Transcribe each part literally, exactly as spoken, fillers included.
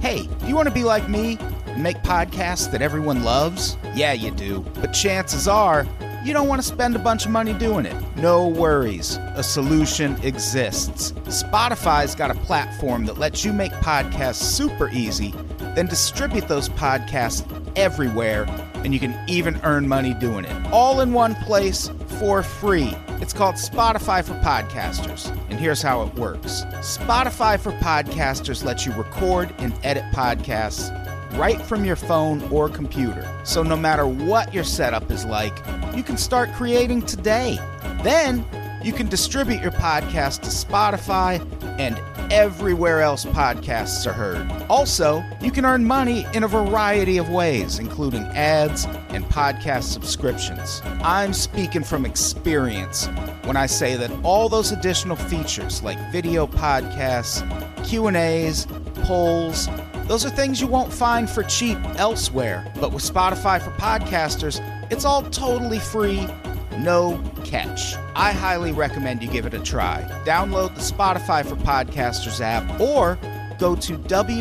Hey, do you want to be like me and make podcasts that everyone loves? Yeah, you do. But chances are, you don't want to spend a bunch of money doing it. No worries. A solution exists. Spotify's got a platform that lets you make podcasts super easy, then distribute those podcasts everywhere, and you can even earn money doing it. All in one place for free. It's called Spotify for Podcasters, and here's how it works. Spotify for Podcasters lets you record and edit podcasts right from your phone or computer. So no matter what your setup is like, you can start creating today. Then you can distribute your podcast to Spotify and everywhere else podcasts are heard. Also, you can earn money in a variety of ways, including ads and podcast subscriptions. I'm speaking from experience when I say that all those additional features like video podcasts, Q and A's, polls, those are things you won't find for cheap elsewhere. But with Spotify for Podcasters, it's all totally free, no catch. I highly recommend you give it a try. Download the Spotify for Podcasters app or go to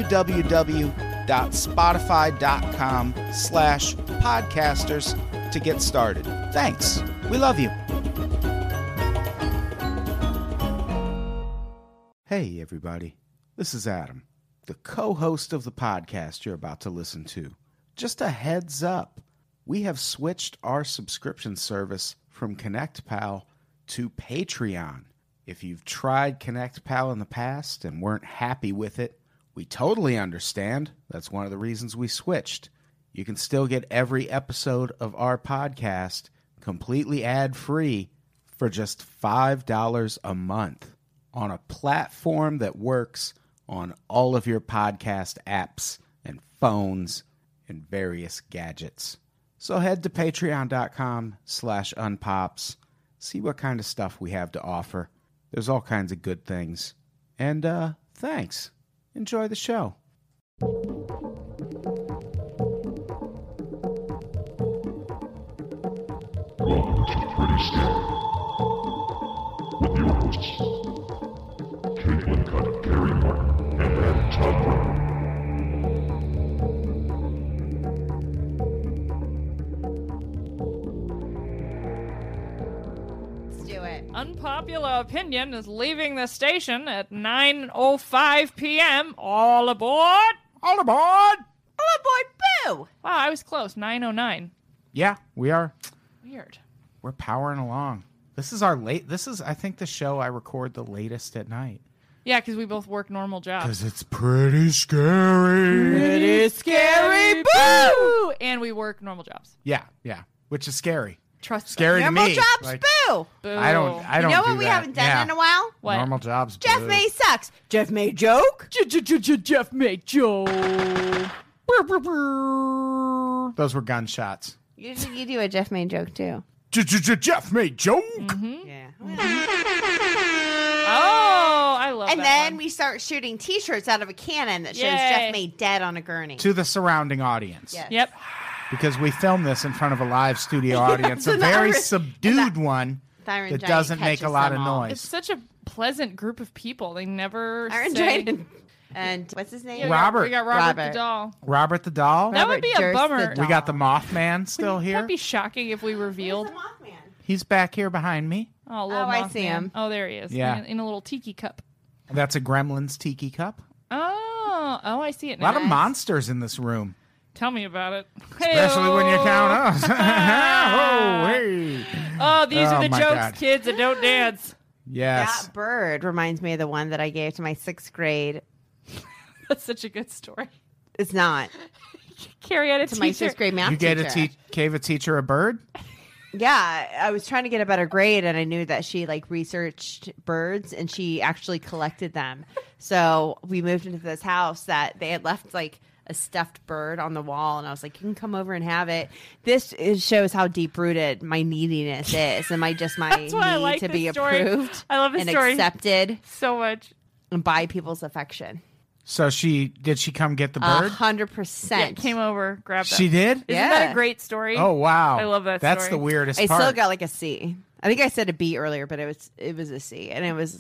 www.spotify.com slash podcasters to get started. Thanks. We love you. Hey, everybody. This is Adam, the co-host of the podcast you're about to listen to. Just a heads up, we have switched our subscription service from ConnectPal to Patreon. If you've tried ConnectPal in the past and weren't happy with it, we totally understand. That's one of the reasons we switched. You can still get every episode of our podcast completely ad-free for just five dollars a month on a platform that works on all of your podcast apps and phones and various gadgets. So head to patreon.com slash unpops. See what kind of stuff we have to offer. There's all kinds of good things. And, uh, thanks. Enjoy the show. Welcome to Pretty Scary with your hosts, Caitlin Cutt, Gary Martin, and Adam Todd Brown. Unpopular opinion is leaving the station at nine oh five p.m. All aboard! All aboard! All aboard, boo! Wow, I was close. nine oh nine. Yeah, we are. Weird. We're powering along. This is our late, this is, I think, the show I record the latest at night. Yeah, because we both work normal jobs. Because it's pretty scary. Pretty scary, boo! And we work normal jobs. Yeah, yeah, which is scary. Trust Scary to Normal me. jobs, Like, boo! Boo. I don't, I don't You know do what we that. haven't done Yeah. in a while? What? Normal jobs, Jeff boo. May sucks. Jeff May joke? Jeff May joke. Those were gunshots. You, you do a Jeff May joke, too. Jeff May joke. Yeah. Oh, I love And that then one. we start shooting T-shirts out of a cannon that shows Yay. Jeff May dead on a gurney. To the surrounding audience. Yes. Yep. Because we filmed this in front of a live studio audience, a an very Iron- subdued one Iron that Giant doesn't make a catches lot them of all. noise. It's such a pleasant group of people. They never Iron say... Giant and, and what's his name? Yeah, we got- Robert. We got Robert, Robert. the doll. Robert the Doll. That would be a Durst bummer. the We got the Mothman still Wouldn't here. that be shocking if we revealed? Where's the Mothman? He's back here behind me. Oh, little Oh, I Mothman. see him. Oh, there he is. Yeah. In, in a little tiki cup. That's a Gremlins tiki cup. Oh, oh, I see it A now. lot of monsters in this room. Tell me about it. Especially when you count us. Oh, hey. Oh, these Oh, are the my jokes, God. kids, that don't dance. Yes. That bird reminds me of the one that I gave to my sixth grade. That's such a good story. It's not. Carrie had a To my teacher. sixth grade math You gave a, teacher. te- gave a teacher a bird? Yeah, I was trying to get a better grade, and I knew that she like researched birds, and she actually collected them. So we moved into this house that they had left like a stuffed bird on the wall, and I was like, "You can come over and have it." This is, shows how deep rooted my neediness is, and my just my That's why I need like to this be story. approved I love this and story. accepted So much. and by people's affection. So she did she come get the A bird? hundred Yeah, percent. came over, grabbed that. She did? Isn't that Yeah. a great story? Oh wow. I love that That's story. the weirdest I part. still got like a C. I think I said a B earlier, but it was it was a C, and it was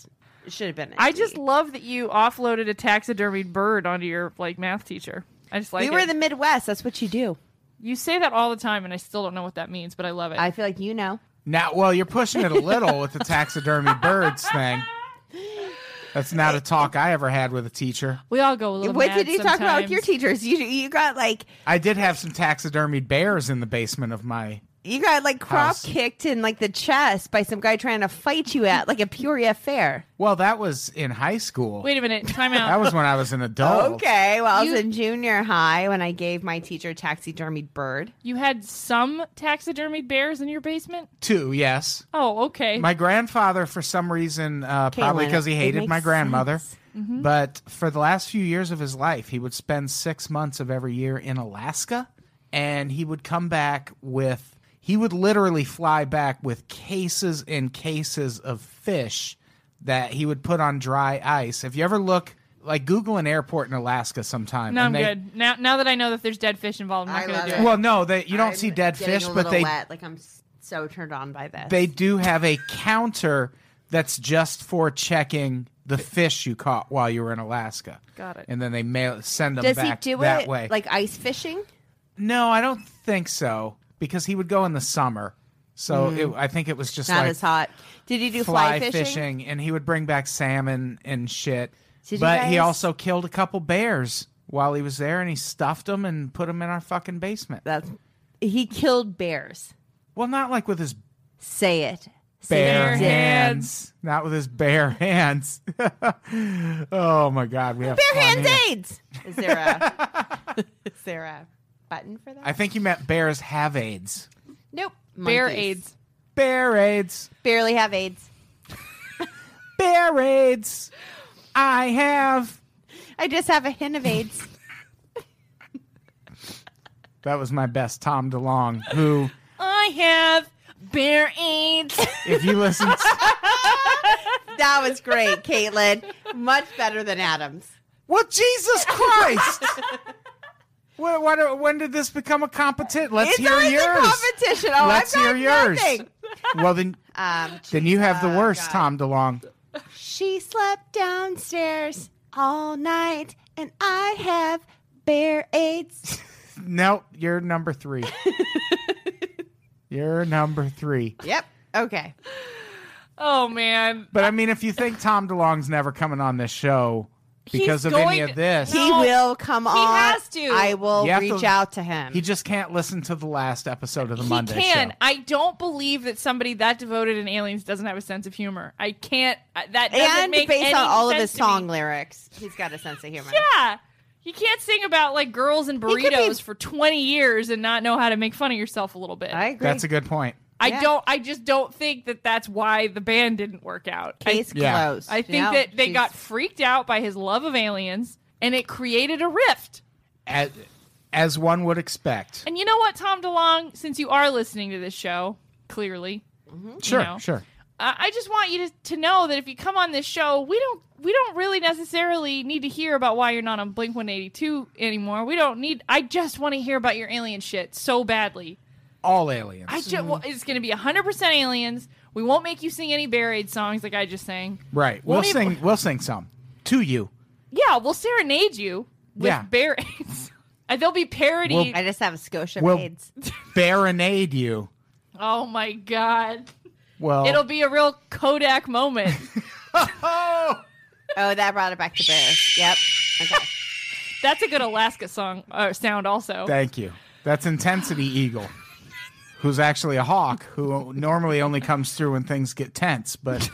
It should have been. A I D. just love that you offloaded a taxidermied bird onto your like math teacher. I just like we it. were in the Midwest. That's what you do. You say that all the time, and I still don't know what that means, but I love it. I feel like you know. Now, well, you're pushing it a little with the taxidermy birds thing. That's not a talk I ever had with a teacher. we all go a little What mad did you talk about with your sometimes. teachers? You you got like I did have some taxidermied bears in the basement of my. you got like crop House. kicked in like the chest by some guy trying to fight you at like a Peoria fair. Well, that was in high school. Wait a minute. Time out. That was when I was an adult. Okay, well I was You- in junior high when I gave my teacher a taxidermied bird. You had some taxidermied bears in your basement? Two, yes. Oh, okay. My grandfather, for some reason, uh, probably Caitlin, because he it hated makes my grandmother, sense. but for the last few years of his life, he would spend six months of every year in Alaska, and he would come back with, he would literally fly back with cases and cases of fish that he would put on dry ice. If you ever look, like Google an airport in Alaska sometime. no, I'm and they- good. Now now that I know that there's dead fish involved, I'm I not going love to do it. it. Well, no, they, you don't I'm see dead getting fish, a but little they wet. Like I'm s- so turned on by this. they do have a counter that's just for checking the fish you caught while you were in Alaska. Got it. And then they mail send them Does he back do that it way. like ice fishing? No, I don't think so, because he would go in the summer. So it, I think it was just Not like as hot. Did he do fly fly, fishing? and he would bring back salmon and shit. Did you but he guys- also killed a couple bears while he was there, and he stuffed them and put them in our fucking basement. That's he killed bears. Well, not like with his Say it. Say bare it. hands. Not with his bare hands. Oh my God, we have Bare fun hands here. AIDS. Is there a is there a button for that? I think you meant bears have AIDS. nope. Bear Monkeys. AIDS. Bear AIDS. Barely have AIDS. Bear AIDS. I have. I just have a hint of AIDS. That was my best Tom DeLonge, who, I have bear AIDS. if you listen to, That was great, Caitlin. Much better than Adams. well, Jesus Christ. When, when, when did this become a competition? Let's It's hear always yours. a competition. Oh, Let's I've got hear yours. nothing. Well, then, Um, then you have the oh, worst, God. Tom DeLonge. She slept downstairs all night, and I have bear AIDS. No, you're number three. You're number three. Yep. Okay. Oh, man. But I mean, if you think Tom DeLonge's never coming on this show because He's of any going of to- this, He No, will come on. has to. I will You have reach to- out to him. he just can't listen to the last episode of the He Monday can. show. I don't believe that somebody that devoted in aliens doesn't have a sense of humor. I can't. I- That doesn't and make based any on all of sense his to me. song lyrics, he's got a sense of humor. Yeah. You can't sing about like girls and could be- burritos for twenty years and not know how to make fun of yourself a little bit. I I, agree. That's a good point. yeah. don't. I just don't think that that's why the band didn't work out. I, Case Yeah. closed. I think No, that they she's- got freaked out by his love of aliens and it created a rift. As, as one would expect. And you know what, Tom DeLonge, since you are listening to this show, clearly, Sure, know. sure. uh, I just want you to, to know that if you come on this show, we don't we don't really necessarily need to hear about why you're not on Blink one eighty-two anymore. We don't need. I just want to hear about your alien shit so badly. All aliens. I just well, it's going to be one hundred percent aliens. We won't make you sing any buried songs like I just sang. right. We'll Won't even- sing. We'll sing some to you. Yeah, we'll serenade you with Yeah. burieds. And there'll be parody. We'll- I just have a Scotia We'll AIDS. baronade you. oh my god. Well, It'll be a real Kodak moment. oh, Oh, that brought it back to bears. Yep. Okay. That's a good Alaska song uh, sound also. thank you. That's Intensity Eagle, who's actually a hawk who normally only comes through when things get tense. But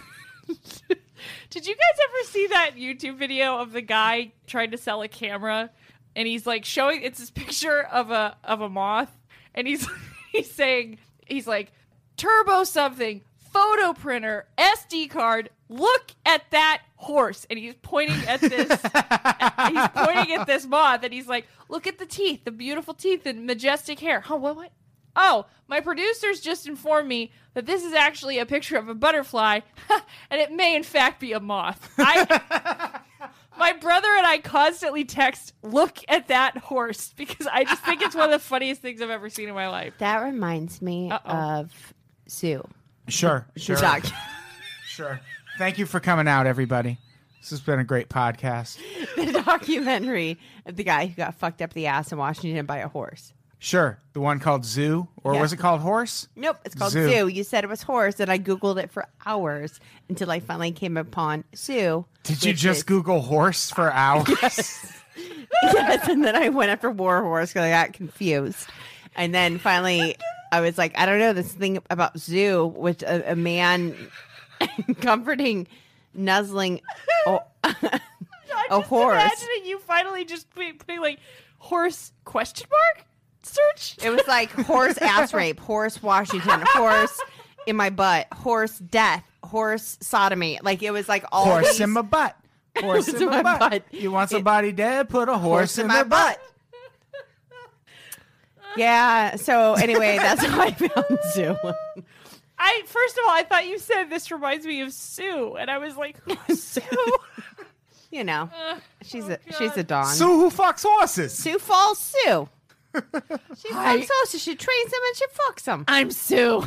Did you guys ever see that YouTube video of the guy trying to sell a camera and he's like showing it's this picture of a of a moth and he's he's saying he's like turbo something, photo printer, S D card, look at that horse and he's pointing at this he's pointing at this moth and he's like, look at the teeth, the beautiful teeth and majestic hair. Huh, what what? Oh, my producers just informed me that this is actually a picture of a butterfly, and it may in fact be a moth. I, my brother and I constantly text, look at that horse, because I just think it's one of the funniest things I've ever seen in my life. That reminds me Uh-oh. of Sue. sure, The sure, dog. sure. Thank you for coming out, everybody. This has been a great podcast. The documentary of the guy who got fucked up the ass in Washington by a horse. Sure. The one called Zoo, or Yeah. was it called Horse? Nope, it's called Zoo. Zoo. You said it was horse, and I Googled it for hours until I finally came upon Zoo. Did you which just is- Google horse for hours? Yes, and then I went after war horse because I got confused. And then finally, I was like, I don't know, this thing about Zoo, with a, a man comforting, nuzzling a, I'm a just horse. imagining you finally just putting, putting like horse question mark search. It was like horse ass rape, horse Washington, horse in my butt, horse death, horse sodomy. Like it was like all Horse these- in my butt. Horse in my butt. You want somebody dead? Put a horse, in, my their butt. Yeah. So anyway, that's how I found Zoo. I first of all, I thought you said this reminds me of Sue, and I was like, who's Sue? You know, Uh, she's oh, a she's a God. dawn. Sue who fucks horses. Sioux Falls Sue. She Hi. fucks horses. She trains them and she fucks them. I'm Sue.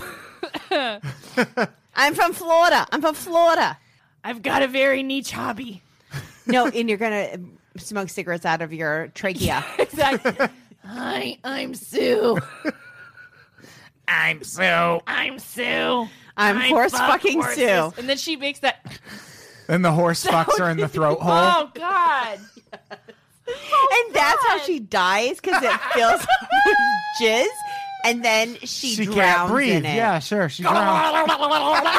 I'm from Florida. I'm from Florida. I've got a very niche hobby. No, and you're gonna smoke cigarettes out of your trachea. Exactly. Hi, I'm Sue. I'm Sue. I'm Sue. I'm I horse fuck fucking horses. Sue. And then she makes that. And the horse fucks her in the throat hole. Oh God. And that's how God. she dies because it fills up with jizz, and then she, She drowns can't breathe. in it. Yeah, sure. She drowns.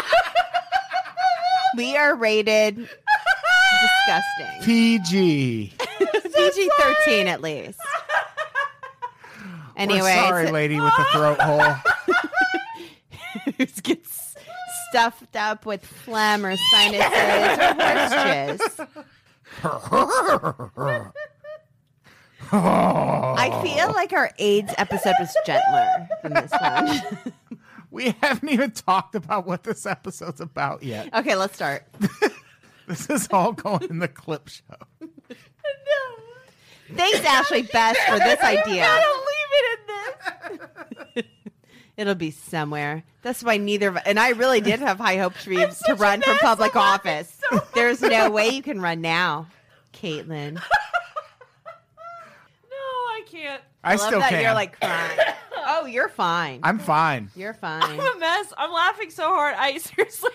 We are rated disgusting. P G. P G thirteen at least. Anyway, We're sorry, so- lady with the throat hole. who gets stuffed up with phlegm or sinuses or horse jizz. I feel like our AIDS episode was gentler than this one. We haven't even talked about what this episode's about yet. Okay, let's start. This is all going in the clip show. Thanks, Ashley Best, for this idea. Gotta leave it in this. It'll be somewhere. That's why neither of and I really did have high hopes for you I'm to such a run for mess. public I'm office. laughing so There's no way you can run now, Caitlin. No, I can't. I, I love still that can. you're like crying. Oh, you're fine. I'm fine. You're I'm fine. a mess. I'm laughing so hard. I seriously.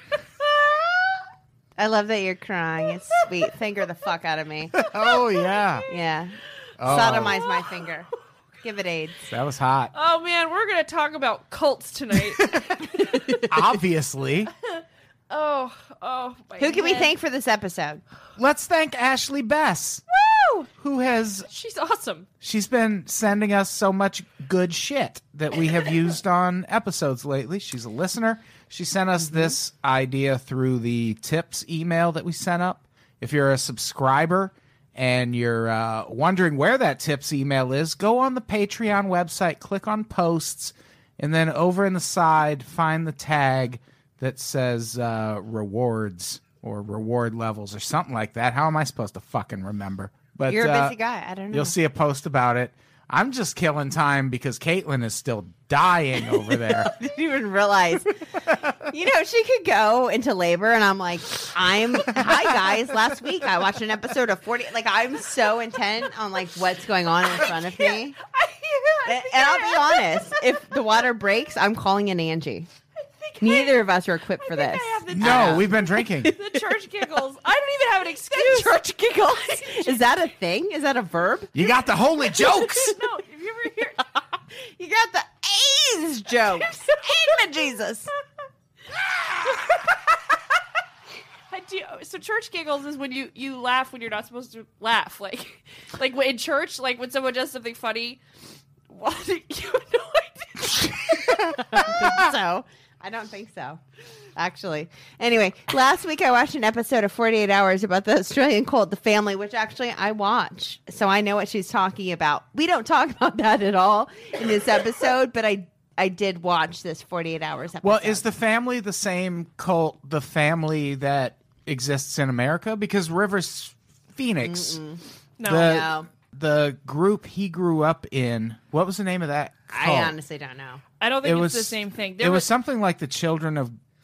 I love that you're crying. It's sweet. Finger the fuck out of me. Oh yeah, Yeah. Oh. Sodomize my finger. Give it AIDS. that was hot. Oh man, we're gonna talk about cults tonight. Obviously, oh, oh. My Who can we head. thank for this episode? let's thank Ashley Bess, Woo! who has She's awesome. she's been sending us so much good shit that we have used on episodes lately. She's a listener. She sent us this idea through the tips email that we sent up. If you're a subscriber and you're uh, wondering where that tips email is, go on the Patreon website, click on posts, and then over in the side, find the tag that says uh, rewards or reward levels or something like that. How am I supposed to fucking remember? But You're a uh, busy guy. I don't know. You'll see a post about it. I'm just killing time because Caitlin is still dying over there. I didn't even realize. You know, she could go into labor, and I'm like, I'm. Hi guys. Last week I watched an episode of forty. Like I'm so intent on like what's going on in front of me. And, and I'll be honest, if the water breaks, I'm calling in Angie. Neither of us are equipped for I think this. I have the, No, we've been drinking. the church giggles. I don't even have an excuse. Church giggles. Is that a thing? Is that a verb? You got the holy jokes. No, have you ever heard? You got the AIDS jokes. Amen, Jesus. I do, so church giggles is when you, you laugh when you're not supposed to laugh, like like when- in church, like when someone does something funny. What? You have no idea. I don't think so. I don't think so. Actually. Anyway, last week I watched an episode of forty-eight hours about the Australian cult, The Family, which actually I watch. So I know what she's talking about. We don't talk about that at all in this episode, but I I did watch this forty-eight hours episode. Well, is the family the same cult, the family that exists in America? Because Rivers Phoenix, No, the, no. the group he grew up in, what was the name of that I cult? honestly don't know. I don't think It it's was the same thing. It There was was something like the Children of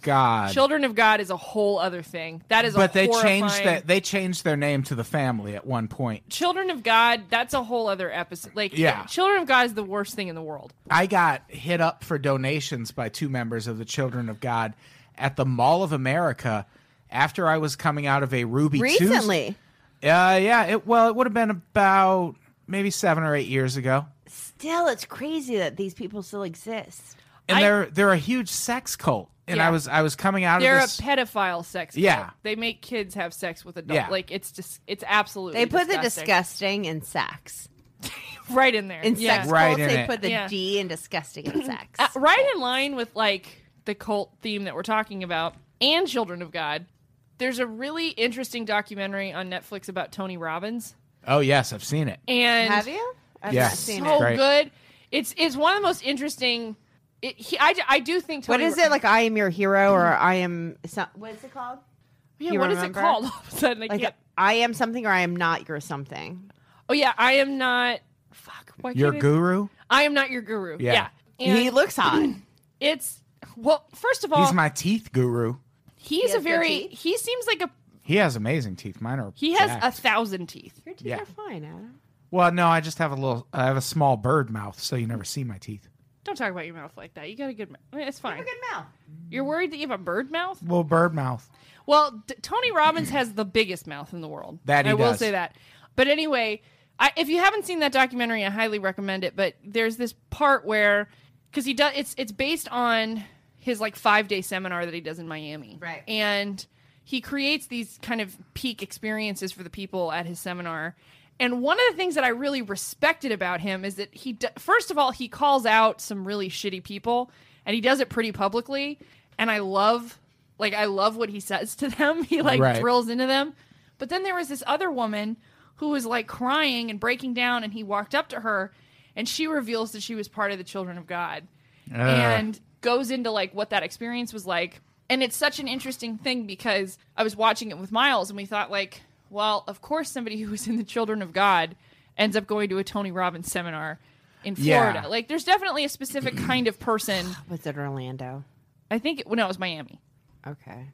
God. Children of God is a whole other thing. That is a But they horrifying... changed that. They changed their name to the family at one point. Children of God, that's a whole other episode. Like, Yeah. Children of God is the worst thing in the world. I got hit up for donations by two members of the Children of God at the Mall of America after I was coming out of a Ruby Tuesday. Recently. Uh, yeah. It, well, it would have been about maybe seven or eight years ago. Still, it's crazy that these people still exist. And I- they're they're a huge sex cult. And Yeah. I was I was coming out They're of a this. pedophile sex cult. Yeah. They make kids have sex with adults. Yeah. Like, it's just, it's absolutely They put the disgusting. disgusting in sex. Right in there. In yeah. sex Right cults, in they it. put the Yeah. D in disgusting in sex. Uh, right in line with, like, the cult theme that we're talking about and Children of God, there's a really interesting documentary on Netflix about Tony Robbins. Oh yes, I've seen it. And Have you? I've Yeah. not seen so it. Great. good. It's it's one of the most interesting. It, he, I, I do think What Tony is it? Like, I am your hero, or I am. Some, what is it called? Yeah, you what is it remember? called? All of a sudden, I Like, can't. I am something, or I am not your something. Oh yeah, I am not. Fuck. Why Your can't I- guru? I am not your guru. Yeah. Yeah. And He looks hot. it's well. First of all, He's my teeth guru. he's has a good very. teeth? He seems like a. He has amazing teeth. Mine are. He has jacked. a thousand teeth. Your teeth Yeah. are fine, Adam. Well, no, I just have a little. I have a small bird mouth, so you never see my teeth. Don't talk about your mouth like that. You got a good mouth. It's fine. Good mouth. You're worried that you have a bird mouth? Little bird mouth. Well, D- Tony Robbins has the biggest mouth in the world. That he I will does. say that. But anyway, I, if you haven't seen that documentary, I highly recommend it. But there's this part where, because he does, it's it's based on his like five day seminar that he does in Miami, Right. And he creates these kind of peak experiences for the people at his seminar. And one of the things that I really respected about him is that he, d- first of all, he calls out some really shitty people, and he does it pretty publicly. And I love, like, I love what he says to them. He like Right. drills into them. But then there was this other woman who was like crying and breaking down, and he walked up to her, and she reveals that she was part of the Children of God, Ugh. and goes into like what that experience was like. And it's such an interesting thing because I was watching it with Miles, and we thought like, well, of course somebody who was in the Children of God ends up going to a Tony Robbins seminar in Florida. Yeah. Like, there's definitely a specific kind of person. Was it Orlando? I think it, well, no, it was Miami. Okay.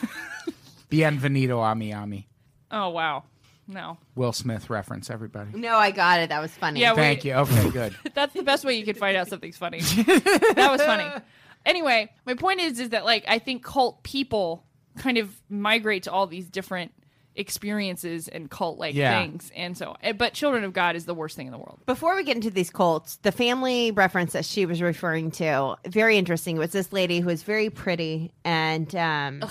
Bienvenido a Miami. Oh wow, no, Will Smith reference, everybody. No, I got it. That was funny. Yeah, Thank we- you. Okay, good. that's the best way you can find out something's funny. That was funny. Anyway, my point is, is that like I think cult people kind of migrate to all these different experiences and cult like Yeah. things, and so. eh, But Children of God is the worst thing in the world. Before we get into these cults, the family reference that she was referring to, very interesting. It was this lady who was very pretty and um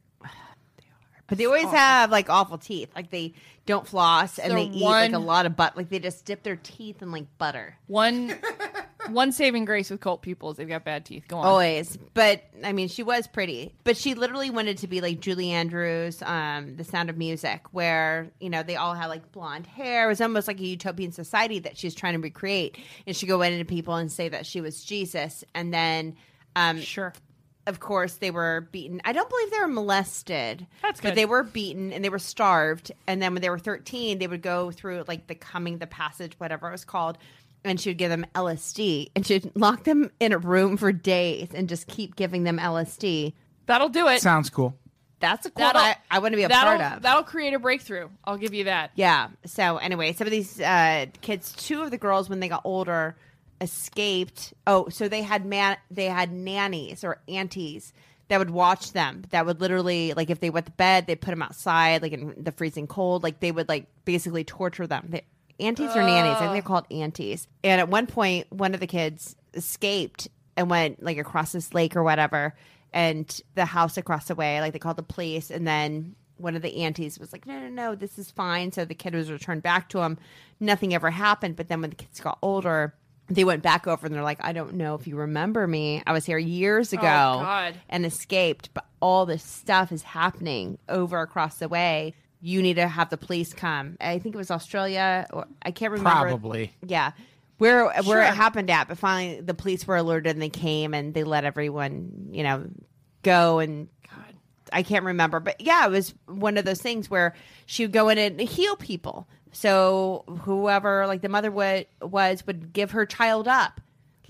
but they always have like awful teeth. Like they don't floss and So they eat like a one- lot of butt. Like they just dip their teeth in like butter. One, one saving grace with cult people is they've got bad teeth. Go on. Always. But I mean, she was pretty. But she literally wanted to be like Julie Andrews, um, The Sound of Music, where, you know, they all had like blonde hair. It was almost like a utopian society that she's trying to recreate. And she'd go into people and say that she was Jesus. And then, um, Sure. of course, they were beaten. I don't believe they were molested. That's But good. they were beaten and they were starved. And then when they were thirteen, they would go through like the coming, the passage, whatever it was called. And she would give them L S D. And she'd lock them in a room for days and just keep giving them L S D. That'll do it. Sounds cool. That's a cool That'll- I, I want to be a that'll, part of. That'll create a breakthrough. I'll give you that. Yeah. So anyway, some of these uh, kids, two of the girls, when they got older, escaped. Oh, so they had man, they had nannies or aunties that would watch them. That would literally, like, if they went to bed, they put them outside, like in the freezing cold. Like they would like basically torture them. They, aunties or nannies? I think they're called aunties. And at one point, one of the kids escaped and went like across this lake or whatever. And the house across the way, like they called the police, and then one of the aunties was like, no, no, no, this is fine. So the kid was returned back to him. Nothing ever happened. But then when the kids got older, they went back over and they're like, I don't know if you remember me. I was here years ago God. and escaped. But all this stuff is happening over across the way. You need to have the police come. I think it was Australia. Or I can't remember. Probably. Yeah. Where where Sure. it happened at, but finally the police were alerted and they came and they let everyone, you know, go. And God. I can't remember, but yeah, it was one of those things where she would go in and heal people. So whoever, like the mother would, was would give her child up,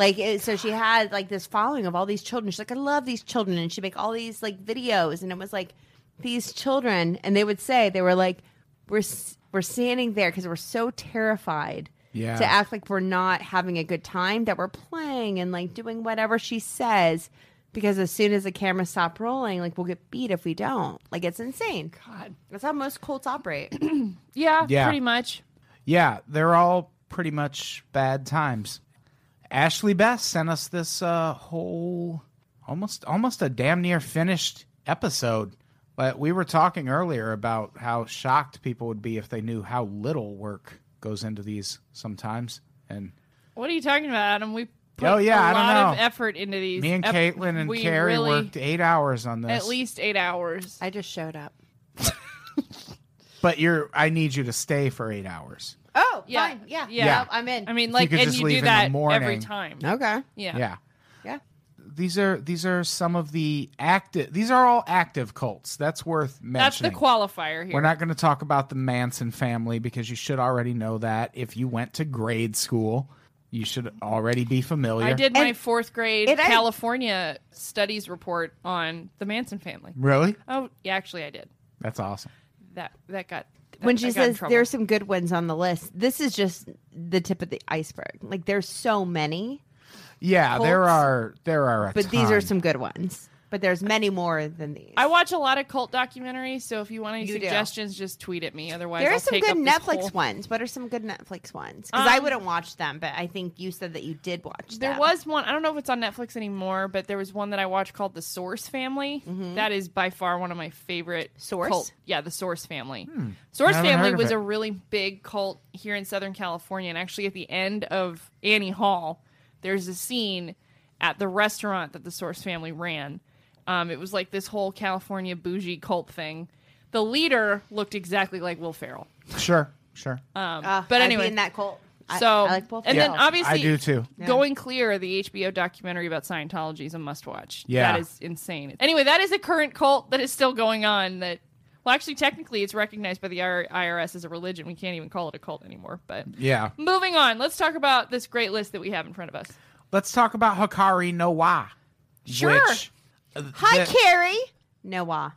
Like, it, so she had like this following of all these children. She's like, I love these children. And she'd make all these like videos. And it was like these children. And they would say, they were like, we're, s- we're standing there because we're so terrified Yeah. to act like we're not having a good time, that we're playing and like doing whatever she says. Because as soon as the camera stops rolling, like we'll get beat if we don't. Like, it's insane. God. That's how most cults operate. Yeah, Yeah. pretty much. Yeah, they're all pretty much bad times. Ashley Best sent us this uh, whole, almost almost a damn near finished episode. But we were talking earlier about how shocked people would be if they knew how little work goes into these sometimes. And What are you talking about, Adam? We put Oh, yeah, a I don't lot of know. effort into these. me and Ep- Caitlin and we Carrie really, worked eight hours on this. at least eight hours. I just showed up. But you're, I need you to stay for eight hours. Oh, Yeah. fine. Yeah. Yeah. Yeah. I'm in. I mean, you like, could and just you leave do in the that morning. every time. okay. Yeah. Yeah. Yeah. These are these are some of the active. These are all active cults. That's worth That's the mentioning. qualifier here. We're not going to talk about the Manson family because you should already know that. If you went to grade school, you should already be familiar. I did my And- fourth grade and I- California studies report on the Manson family. Really? Oh, yeah, actually, I did. That's awesome. That that got that, When I she got in says trouble. there's some good ones on the list, this is just the tip of the iceberg. Like, there's so many, Yeah, there Cults. are there are a but these are ton. some good ones. But there's many more than these. I watch a lot of cult documentaries, so if you want any You do. suggestions, just tweet at me. Otherwise, there I'll are some take good up this Netflix whole- ones. What are some good Netflix ones? Because I Um, wouldn't watch them, but I think you said that you did watch There them. was one. I don't know if it's on Netflix anymore, but there was one that I watched called The Source Family. That is by far one of my favorite Source? cult. Yeah, The Source Family. Source I haven't Family heard of was it. a really big cult here in Southern California, and actually at the end of Annie Hall, there's a scene at the restaurant that the Source Family ran. Um, it was like this whole California bougie cult thing. The leader looked exactly like Will Ferrell. Sure, sure. Um, Uh, but I'd anyway, be in that cult. I- so I, like both. and of then them. obviously I do too. Going Clear, the H B O documentary about Scientology, is a must-watch. Yeah. That is insane. Anyway, that is a current cult that is still going on. That, well, actually, technically, it's recognized by the I R S as a religion. We can't even call it a cult anymore. But Yeah. moving on, let's talk about this great list that we have in front of us. Let's talk about Hikari no Wa. Sure. Which, Hi, the- Carrie. Noah.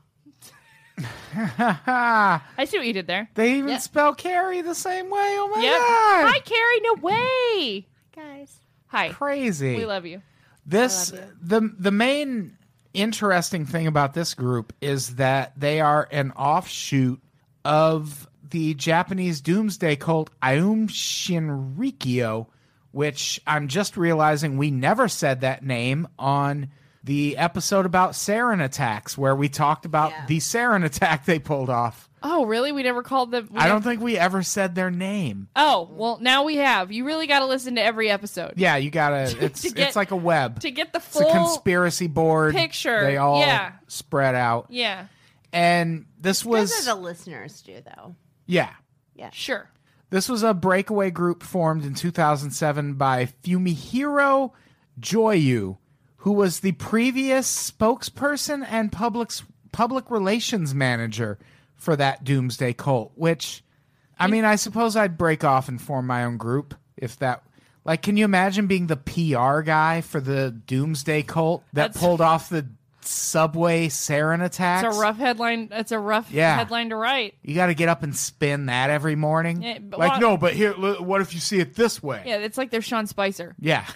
I see what you did there. They even Yep. spell Carrie the same way. Oh my Yep. god! Hi, Carrie. No way. Guys. Hi. Crazy. We love you. This I love the the main interesting thing about this group is that they are an offshoot of the Japanese doomsday cult Aum Shinrikyo, which I'm just realizing we never said that name on the episode about sarin attacks, where we talked about Yeah. the sarin attack they pulled off. Oh, really? We never called them. we I don't never- think we ever said their name. Oh, well, now we have. You really got to listen to every episode Yeah, you gotta. It's To get- it's like a web. to get the It's full a conspiracy board picture. They all Yeah. spread out. Yeah, And this was Those are the listeners do, though. yeah. sure. This was a breakaway group formed in two thousand seven by Fumihiro Joyu, who was the previous spokesperson and public public relations manager for that doomsday cult, which I mean, I suppose I'd break off and form my own group if that like can you imagine being the P R guy for the doomsday cult that That's- pulled off the subway sarin attacks? It's a rough headline. It's a rough Yeah. headline to write. You got to get up and spin that every morning. Yeah, but like, what- no, but here, l- what if you see it this way? Yeah, it's like they're Sean Spicer. Yeah.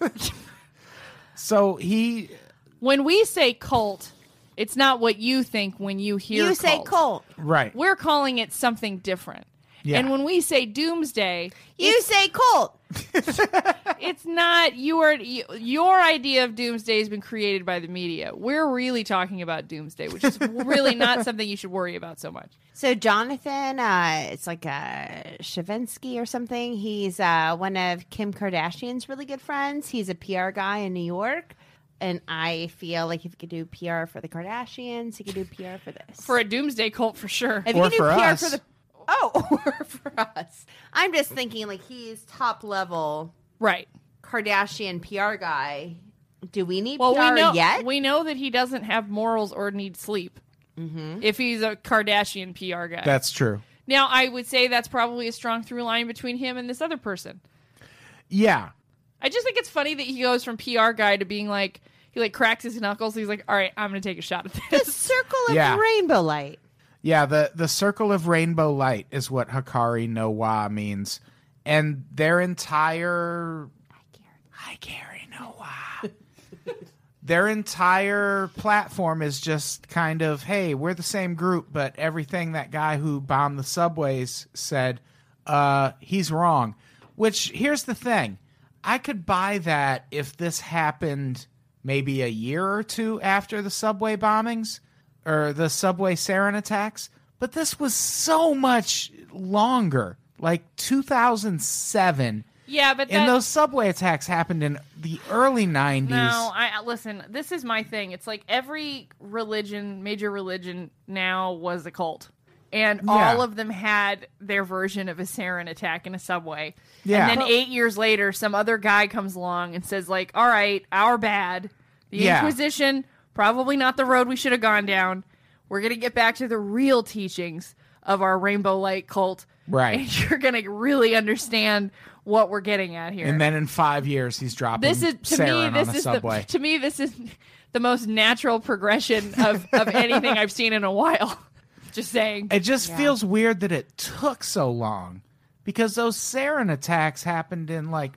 So he, When we say cult, it's not what you think when you hear You say cult. cult. right. We're calling it something different. Yeah. And when we say doomsday, You say cult. it's not your your idea of doomsday has been created by the media. We're really talking about doomsday, which is really not something you should worry about so much. So Jonathan, uh, it's like uh, Shavinsky or something. He's uh, one of Kim Kardashian's really good friends. He's a P R guy in New York. And I feel like if you could do P R for the Kardashians, he could do P R for this. For a doomsday cult, for sure. if you Or could do for P R us. for the oh, or for us. I'm just thinking like he's top level Right. Kardashian P R guy. Do we need Well, P R we know yet? we know that he doesn't have morals or need sleep. Mm-hmm. If he's a Kardashian P R guy. That's true. Now, I would say that's probably a strong through line between him and this other person. Yeah. I just think it's funny that he goes from P R guy to being like, he like cracks his knuckles. He's like, all right, I'm going to take a shot at The this. circle of Yeah. rainbow light. Yeah, the, the circle of rainbow light is what Hikari no Wa means. And their entire... Hikari no Wa. Their entire platform is just kind of, hey, we're the same group, but everything that guy who bombed the subways said, uh, he's wrong. Which, here's the thing. I could buy that if this happened maybe a year or two after the subway bombings or the subway sarin attacks, but this was so much longer, like two thousand seven. Yeah, but that, And those subway attacks happened in the early nineties. no, I listen. This is my thing. It's like every religion, major religion now was a cult, and Yeah. all of them had their version of a sarin attack in a subway. Yeah. And then eight years later, some other guy comes along and says, like, "All right, our bad. The Yeah. Inquisition, probably not the road we should have gone down. We're gonna get back to the real teachings of our Rainbow Light cult, Right. And you're gonna really understand what we're getting at here." And then in five years, he's dropping this is to sarin me this on a is subway. the to me this is the most natural progression of of anything I've seen in a while. Just saying. It just Yeah. feels weird that it took so long because those sarin attacks happened in like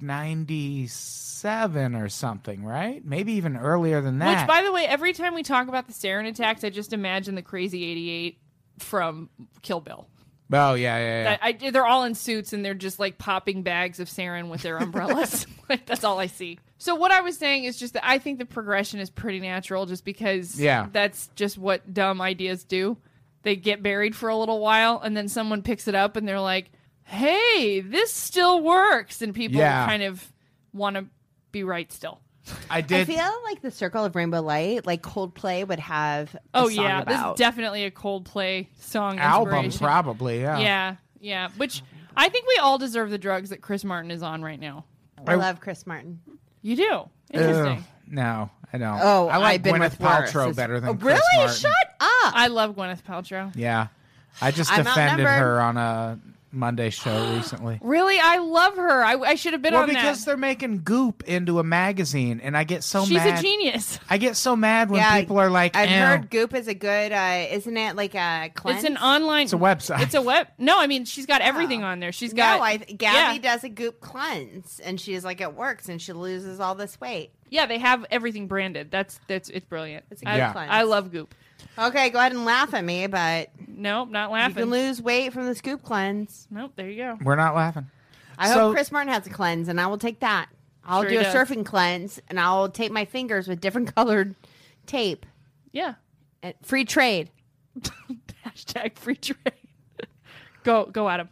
ninety-seven or something, right? Maybe even earlier than that. Which, by the way, every time we talk about the sarin attacks, I just imagine the Crazy eighty-eight from Kill Bill. oh, yeah, yeah, yeah. I, I, they're all in suits and they're just like popping bags of sarin with their umbrellas. Like, that's all I see. So what I was saying is just that I think the progression is pretty natural just because Yeah. that's just what dumb ideas do. They get buried for a little while and then someone picks it up and they're like, hey, this still works. And people Yeah. kind of want to be right still. I I did. feel like the circle of rainbow light, like Coldplay would have a Oh, song yeah. This about. is definitely a Coldplay song album, inspiration. probably, yeah. Yeah, yeah. Which I think we all deserve the drugs that Chris Martin is on right now. I love Chris Martin. You do. Ugh, Interesting. no, I don't. Oh, I like I've been Gwyneth with worse. Paltrow It's- better than Oh, Chris really? Martin. Shut up. I love Gwyneth Paltrow. Yeah. I just I'm defended outnumbered. her on a Monday show recently. Really, I love her. I, I should have been Well, on because that. they're making Goop into a magazine, and I get so She's mad. a genius. I get so mad when Yeah, people are like, I've "Eh, heard Goop is a good, uh, isn't it like a cleanse? It's an online. it's a website." It's a web. No, I mean she's got everything Oh. on there. She's got. No, I, Gabby yeah. does a Goop cleanse, and she's like, it works, and she loses all this weight. Yeah, they have everything branded. That's that's it's brilliant. It's a I, good Yeah. cleanse. I love Goop. Okay, go ahead and laugh at me, but Nope, not you laughing. can lose weight from the Scoop cleanse. Nope, there you go. We're not laughing. I So- hope Chris Martin has a cleanse, and I will take that. I'll Sure do he a does. surfing cleanse, and I'll tape my fingers with different colored tape. Yeah. And free trade. Hashtag free trade. go go at him.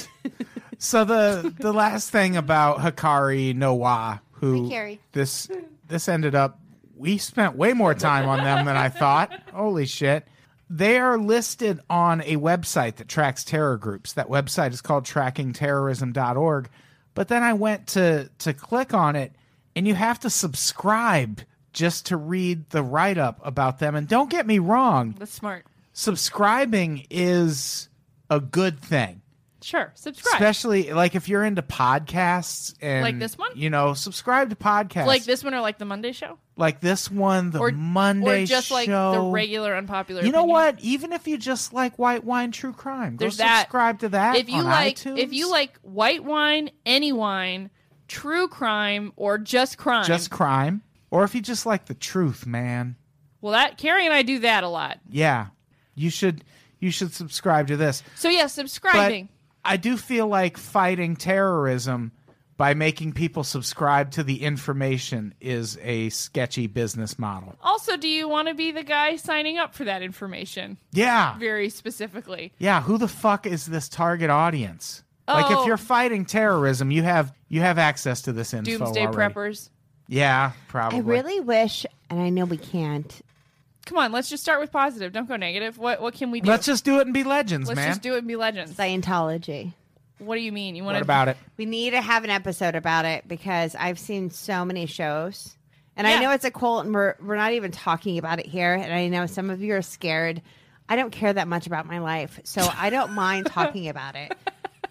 So the the last thing about Hikari no Wa, who Hi, Carrie. this this ended up, we spent way more time on them than I thought. Holy shit. They are listed on a website that tracks terror groups. That website is called tracking terrorism dot org. But then I went to to click on it, and you have to subscribe just to read the write-up about them. And don't get me wrong, That's smart. subscribing is a good thing. Sure. Subscribe. Especially like if you're into podcasts and Like this one? you know, subscribe to podcasts like this one or like the Monday show? like this one, the Or Monday or just like show. the regular unpopular You know opinion? what? Even if you just like white wine true crime, There's go that. subscribe to that. If you on like iTunes. if you like white wine, any wine, true crime, or just crime. just crime, or if you just like the truth, man, well that Carrie and I do that a lot. yeah, you should you should subscribe to this. So yeah, But subscribing. I do feel like fighting terrorism by making people subscribe to the information is a sketchy business model. Also, do you want to be the guy signing up for that information? Yeah. Very specifically. Yeah, who the fuck is this target audience? Like Oh. if you're fighting terrorism, you have you have access to this info Doomsday already. preppers. Yeah, probably. I really wish, and I know we can't. Come on, let's just start with positive. Don't go negative. What what can we do? Let's just do it and be legends, Let's man. just do it and be legends. Scientology. What do you mean? You want What to about it? We need to have an episode about it because I've seen so many shows. And Yeah. I know it's a cult, and we're, we're not even talking about it here. And I know some of you are scared. I don't care that much about my life, so I don't mind talking about it.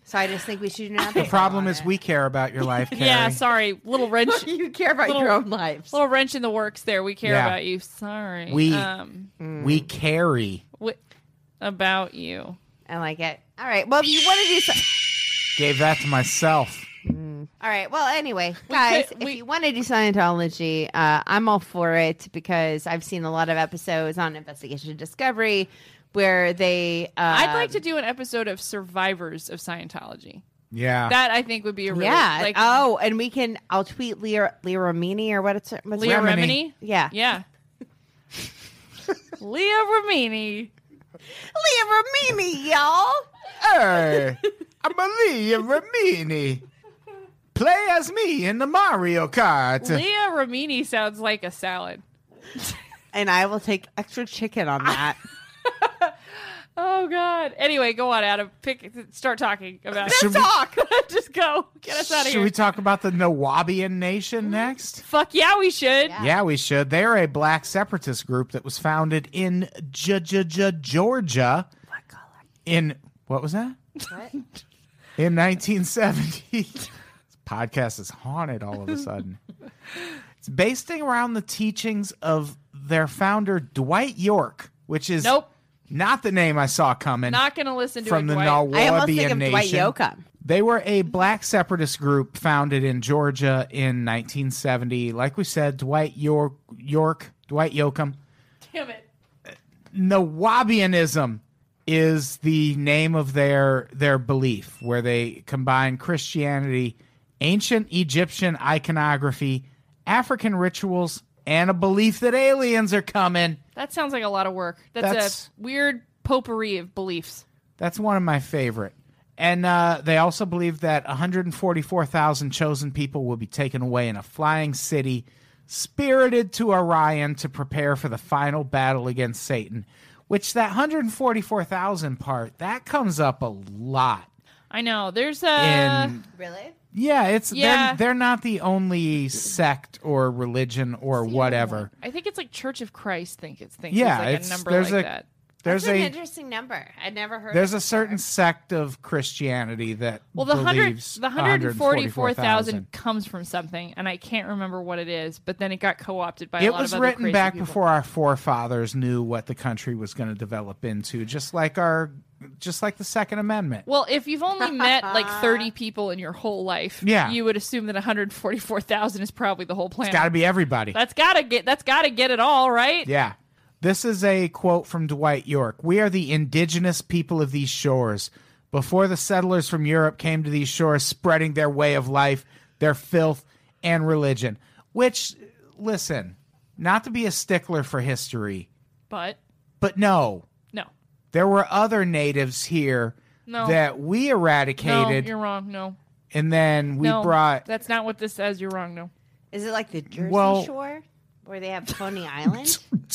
So I just think we should do another. The problem is we care about your life, Carrie. Yeah, sorry. Little wrench. you care about Little- your own lives. Little wrench in the works there. We care Yeah. about you. Sorry. We- um We carry. wh- about you. I like it. All right. Well, if you want to do so- Gave that to myself. All right. Well, anyway, guys, could- if we- you want to do Scientology, uh, I'm all for it because I've seen a lot of episodes on Investigation Discovery where they. Uh, I'd like to do an episode of Survivors of Scientology. Yeah. That I think would be a really Yeah. like oh, and we can. I'll tweet Leah Leah Remini or what it's what's Leah her- Remini. Remini. Yeah. Yeah. Leah Remini. Leah Remini, y'all. Hey, I'm Leah Remini. Play as me in the Mario Kart. Leah Remini sounds like a salad. And I will take extra chicken on that. Oh God. Anyway, go on, Adam. Pick. Start talking about it. Should we, Talk. Just go. Get us out of should here. we talk about the Nawabian Nation next? Fuck yeah, we should. Yeah. Yeah, we should. They're a black separatist group that was founded in J- J- J- Georgia. In what was that? What? In nineteen seventy. This podcast is haunted all of a sudden. It's based around the teachings of their founder Dwight York, which is Nope. not the name I saw coming Not gonna listen to from it, the Dwight. I almost think Nawabian of Nation. Dwight Yoakam. They were a black separatist group founded in Georgia in nineteen seventy. Like we said, Dwight York, York Dwight Yoakam. Damn it. Nawabianism is the name of their their belief, where they combine Christianity, ancient Egyptian iconography, African rituals, and a belief that aliens are coming. That sounds like a lot of work. That's, That's- a weird potpourri of beliefs. That's one of my favorite. And uh, they also believe that one hundred forty-four thousand chosen people will be taken away in a flying city, spirited to Orion to prepare for the final battle against Satan. Which that one hundred forty-four thousand part, that comes up a lot. I know. There's a. In Really? yeah, it's Yeah. They're, they're not the only sect or religion or whatever. I think it's like Church of Christ. Think it's think Yeah, it's like it's- a number there's like a- that. There's That's an a interesting number. I'd never heard. there's of a certain sect of Christianity that Well, the hundred believes the hundred forty four thousand one hundred forty-four thousand. comes from something, and I can't remember what it is. But then it got co opted by a It lot was of other written crazy back people. before our forefathers knew what the country was going to develop into, just like our, just like the Second Amendment. Well, if you've only met like thirty people in your whole life, Yeah. you would assume that one hundred forty four thousand is probably the whole planet. It's got to be everybody. That's gotta get. That's gotta get it all right. Yeah. This is a quote from Dwight York. We are the indigenous people of these shores. Before the settlers from Europe came to these shores, spreading their way of life, their filth, and religion. Which, listen, not to be a stickler for history, But but no, no, there were other natives here No. that we no, eradicated, you're wrong. No, and then we no, brought. That's not what this says. You're wrong. No. Is it like the Jersey Well- Shore where they have Coney Island?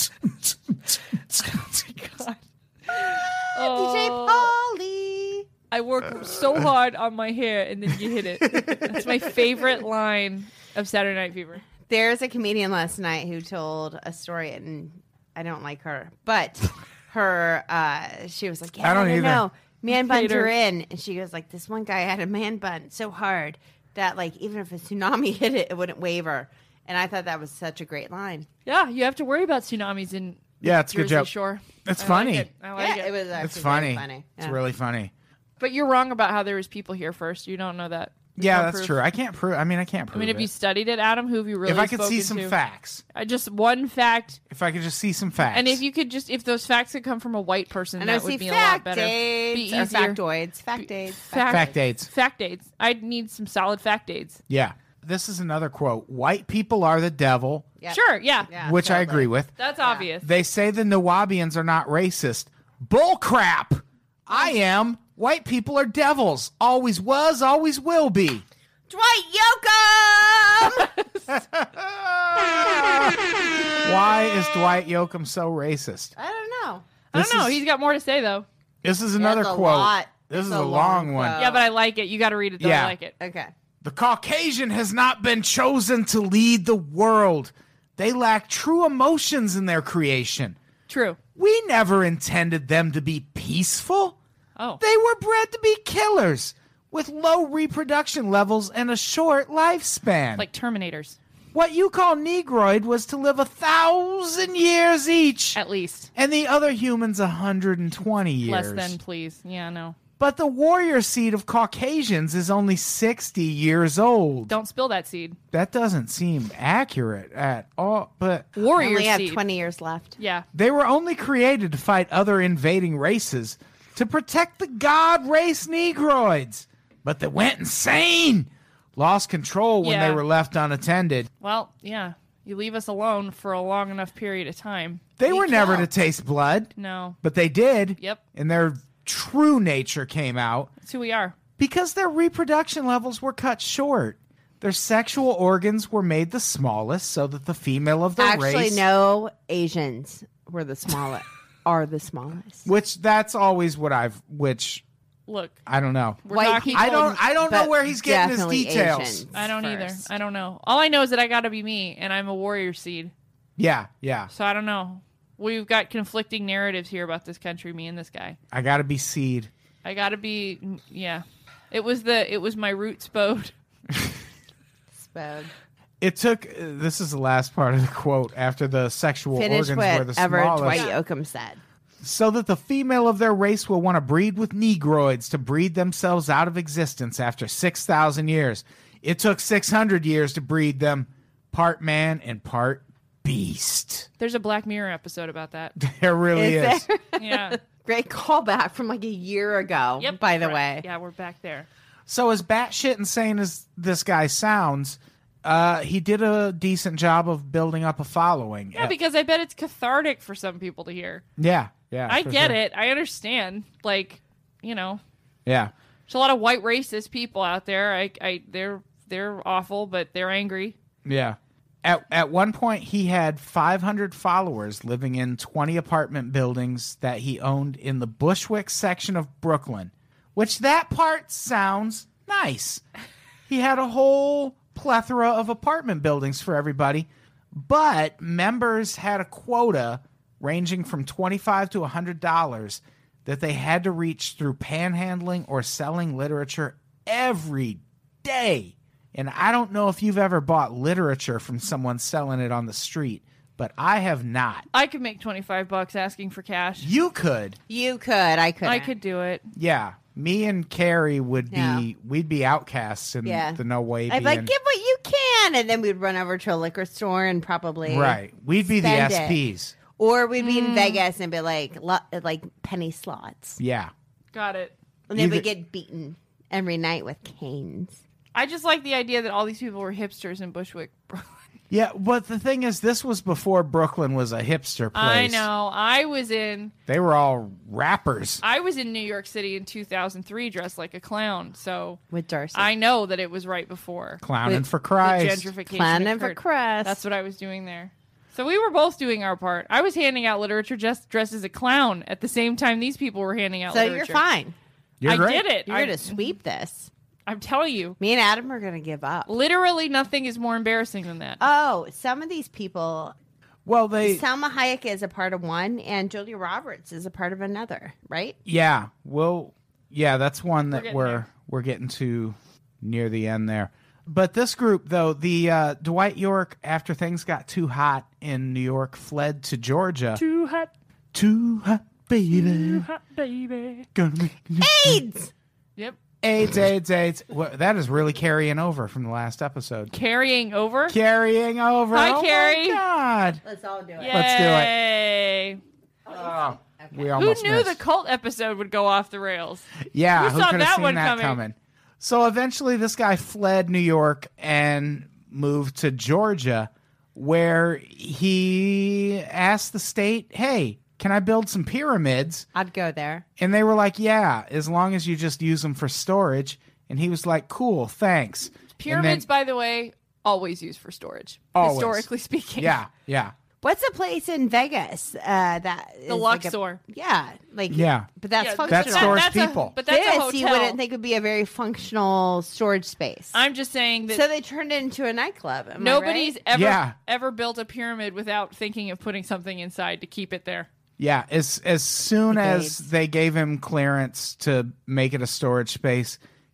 God. D J Pauly. I work so hard on my hair, and then you hit it. That's my favorite line of Saturday Night Fever. There's a comedian last night who told a story, and I don't like her, but her, uh, she was like, yeah, I don't either. know. Man buns Hater. are in. And she goes like, this one guy had a man bun so hard that like even if a tsunami hit it, it wouldn't waver. And I thought that was such a great line. Yeah, you have to worry about tsunamis in Yeah, it's a good Jersey joke. It's It's I funny. Like it. I like yeah, it. it was actually It's funny. very funny. It's Yeah. really funny. But you're wrong about how there was people here first. You don't know that. There's Yeah, no that's proof. true. I can't prove. I mean, I can't I prove mean, have it. you studied it, Adam? Who have you really? if I could see spoken some to? facts, I just one fact, if I could just see some facts, and if you could just if those facts could come from a white person, And I that would see be a lot better. factaids Be or easier. factoids. Factaids. Fact- fact aids. Fact aids. I'd need some solid fact aids. Yeah, this is another quote. White people are the devil, Yep. Sure, yeah, Yeah, which I totally. agree with. that's Yeah. obvious. They say the Nawabians are not racist. Bull crap. I am. White people are devils. Always was, always will be. Dwight Yoakam! Why is Dwight Yoakam so racist? I don't know. I This don't know. is- He's got more to say though. This is another That's a quote. lot. This It's is a a long long one. quote. Yeah, but I like it. You got to read it though. Yeah. I like it. Okay. The Caucasian has not been chosen to lead the world. They lack true emotions in their creation. True. We never intended them to be peaceful. Oh, They were bred to be killers. with low reproduction levels and a short lifespan. Like Terminators, What you call Negroid was to live a thousand years each, at least. and the other humans a hundred and twenty years. Less than, please. Yeah, no. But the warrior seed of Caucasians is only sixty years old. Don't spill that seed. That doesn't seem accurate at all. But I Warrior only have seed. twenty years left. Yeah. they were only created to fight other invading races to protect the god race Negroids. But they went insane, lost control when Yeah. they were left unattended. Well, yeah. You leave us alone for a long enough period of time. They We were never to killed. taste blood, No. but they did. Yep. And their true nature came out That's who we are. because their reproduction levels were cut short. Their sexual organs were made the smallest so that the female of their Actually, race... no, Asians were the smallest. Are the smallest. Which that's always what I've... Which, Look, I don't know. we're White talking. people- I don't I don't know But where he's getting his definitely details. Asians I don't either. first. I don't know. All I know is that I got to be me, and I'm a warrior seed. Yeah, yeah. So I don't know. We've got conflicting narratives here about this country, me and this guy. I got to be seed. I got to be, yeah. It was the, it was my roots bowed. Spode. It took... uh, This is the last part of the quote after the sexual Finish organs were the whatever smallest. Dwight Yoakam said. So that the female of their race will want to breed with Negroids to breed themselves out of existence after six thousand years. It took six hundred years to breed them, part man and part beast. There's a Black Mirror episode about that. There really is. Is there? Yeah. Great callback from like a year ago, Yep. by the Right. way. Yeah, we're back there. So as batshit insane as this guy sounds, uh, he did a decent job of building up a following. Yeah, because I bet it's cathartic for some people to hear. yeah, yeah. I for get sure. it. I understand. Like, you know, Yeah. there's a lot of white racist people out there. I, I, they're, they're awful, but they're angry. Yeah. At at one point, he had five hundred followers living in twenty apartment buildings that he owned in the Bushwick section of Brooklyn, which that part sounds nice. He had a whole plethora of apartment buildings for everybody, but members had a quota ranging from twenty-five to one hundred dollars that they had to reach through panhandling or selling literature every day. And I don't know if you've ever bought literature from someone selling it on the street, but I have not. I could make twenty-five bucks asking for cash. You could. You could. I could. I could do it. Yeah. Me and Carrie would be, Yeah. we'd be outcasts in Yeah. the No Way I'd be like, being- give what you can. And then we'd run over to a liquor store and probably. Right. We'd be the spend it. S Ps. Or we'd be in Vegas and be like, lo- like penny slots. Yeah. Got it. And then Either- we get beaten every night with canes. I just like the idea that all these people were hipsters in Bushwick, Brooklyn. Yeah, but the thing is, this was before Brooklyn was a hipster place. I know. I was in They were all rappers. I was in New York City in two thousand three dressed like a clown. So With Darcy. I know that it was right before Clowning With for the Christ. gentrification Clowning for occurred. Christ. That's what I was doing there. So we were both doing our part. I was handing out literature just dressed as a clown at the same time these people were handing out So literature. you're fine. You're I great. did it. You're I, going to sweep this. I'm telling you. Me and Adam are going to give up. Literally nothing is more embarrassing than that. Oh, some of these people. Well, they... Salma Hayek is a part of one, and Julia Roberts is a part of another, right? Yeah, well, yeah, that's one that getting we're there. we're getting to near the end there. But this group, though, the uh, Dwight York, after things got too hot in New York, fled to Georgia. Too hot, Too hot, baby. too hot, baby. Gonna make you- AIDS! Yep. AIDS, AIDS, AIDS. Well, that is really carrying over from the last episode. Carrying over. Carrying over. Hi, oh Carrie. My God. Let's all do it. Let's do it. Yay. Oh, we Who almost knew missed. the cult episode would go off the rails? Yeah, Who who saw could have that seen one that coming? coming? So eventually, this guy fled New York and moved to Georgia, where he asked the state, "Hey, can I build some pyramids?" I'd go there. And they were like, "Yeah, as long as you just use them for storage." And he was like, "Cool, thanks." Pyramids, And by the way, always used for storage. Always. Historically speaking. then, yeah, yeah, What's a place in Vegas uh, that is The like a- Luxor. yeah, like Yeah. but that's Yeah, functional. That stores that's a- people. but that's a this hotel. you wouldn't think would be a very functional storage space. I'm just saying that so they turned it into a nightclub. Am I nobody's right? ever Yeah. ever built a pyramid without thinking of putting something inside to keep it there. yeah. As as soon as Decades. they gave him clearance to make it a storage space,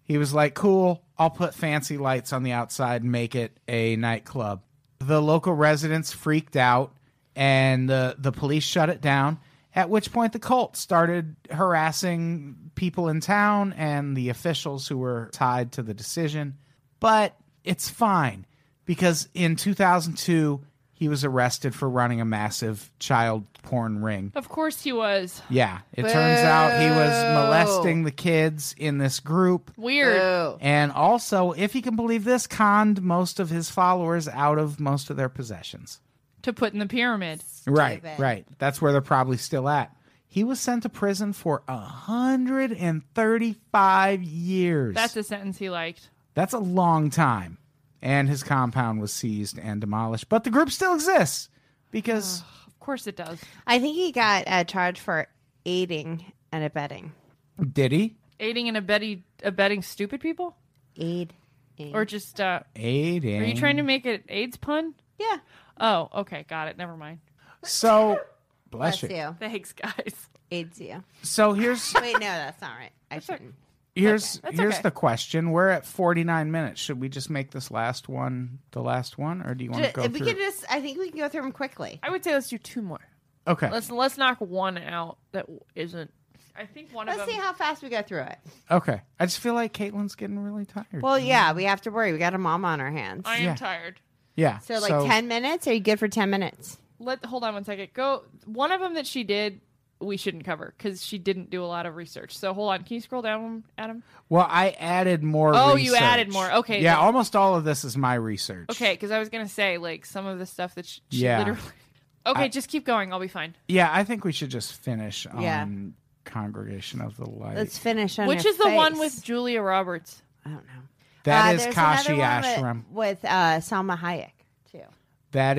He was like, cool, I'll put fancy lights on the outside and make it a nightclub. The local residents freaked out, and the, the police shut it down, at which point the cult started harassing people in town and the officials who were tied to the decision. But it's fine, because in two thousand two, he was arrested for running a massive child porn ring. Of course he was. Yeah, it turns out he was molesting the kids in this group. Weird. Boo. And also, if you can believe this, conned most of his followers out of most of their possessions. To put in the pyramid. Right, Stupid. right. That's where they're probably still at. He was sent to prison for one hundred thirty-five years. That's a sentence he liked. That's a long time. And his compound was seized and demolished. But the group still exists because... Of course it does. I think he got uh, charged for aiding and abetting. Did he? Aiding and abetting, abetting stupid people? Aid. Or just, uh, Aiding. are you trying to make an AIDS pun? Yeah. Oh, okay. Got it. Never mind. So, bless, Bless you. you. Thanks, guys. AIDS you. So here's Wait, no, that's not right. I shouldn't. here's That's here's okay. the question. We're at forty-nine minutes. Should we just make this last one the last one, or do you want to Ju- go we through? could just. I think we can go through them quickly. I would say let's do two more. Okay. Let's let's knock one out that isn't. I think one Let's of see them. how fast we go through it. Okay. I just feel like Caitlin's getting really tired. Well, yeah, we have to worry. We got a mom on our hands. I am Yeah. tired. yeah. So, like ten minutes. Are you good for ten minutes? Let hold on one second. Go. One of them that she did, we shouldn't cover because she didn't do a lot of research. So hold on. Can you scroll down, Adam? Well, I added more. Oh, you research. added more. Okay, Yeah, then- almost all of this is my research. Okay, because I was gonna say like some of the stuff that she, she Yeah. literally. Okay, I- just keep going. I'll be fine. Yeah, I think we should just finish on Yeah. Congregation of the Light. Let's finish on Which your is the one face. with Julia Roberts? I don't know. That Uh, is there's Kashi another one Ashram. with, with uh, Salma Hayek too. That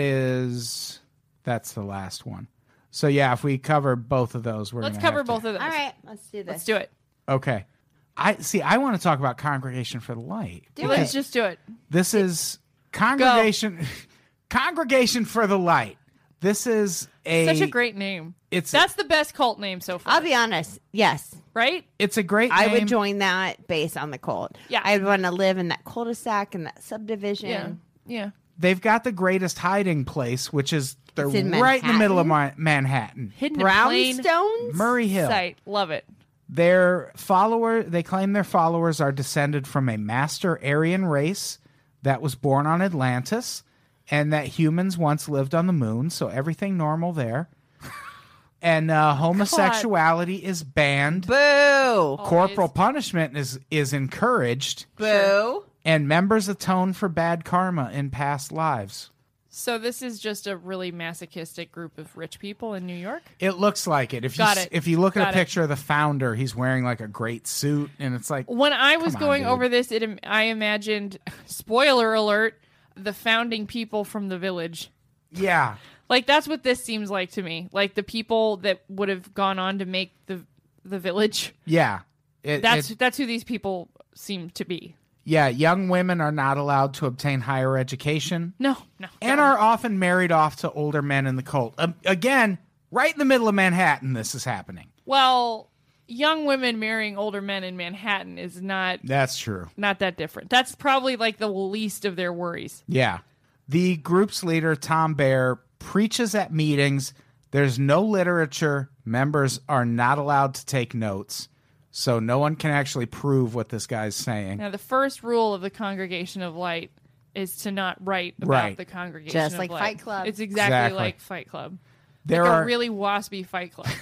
is that's the last one. So yeah, if we cover both of those, we're Let's gonna cover have to- both of those. All right, let's do this. Let's do it. Okay. I see. I want to talk about Congregation for the Light. Do Let's it. just do it. This is Congregation Congregation for the Light. This is a Such a great name. It's That's the best cult name so far. I'll be honest. Yes, right? it's a great I name. would join that based on the cult. Yeah. I'd want to live in that cul-de-sac and that subdivision. Yeah. Yeah. They've got the greatest hiding place, which is they're It's in right in the middle of Manhattan? Ma- Manhattan, Hidden in plain Brownstones. Murray Hill. sight. Love it. Their follower, they claim their followers are descended from a master Aryan race that was born on Atlantis, and that humans once lived on the moon, so everything normal there. And uh, homosexuality is banned. Boo. Corporal punishment is is encouraged, Boo. and members atone for bad karma in past lives. So this is just a really masochistic group of rich people in New York. It looks like it. If you Got s- it. if you look at Got a it. picture of the founder, he's wearing like a great suit, and it's like, When I was Come on, going dude. over this, it I imagined, spoiler alert, the founding people from the village. yeah, Like that's what this seems like to me. Like the people that would have gone on to make the the village. yeah. It, That's it- that's who these people seem to be. yeah. Young women are not allowed to obtain higher education, No, no. and are often married off to older men in the cult. Um, again, right in the middle of Manhattan, this is happening. Well, young women marrying older men in Manhattan is not That's true. not that different. That's probably like the least of their worries. Yeah. The group's leader, Tom Baer, preaches at meetings. There's no literature. Members are not allowed to take notes. So no one can actually prove what this guy's saying. Now, the first rule of the Congregation of Light is to not write about Right. the Congregation Just of like Light. Fight Club. It's exactly, Exactly. like Fight Club. There like are a really waspy Fight Club.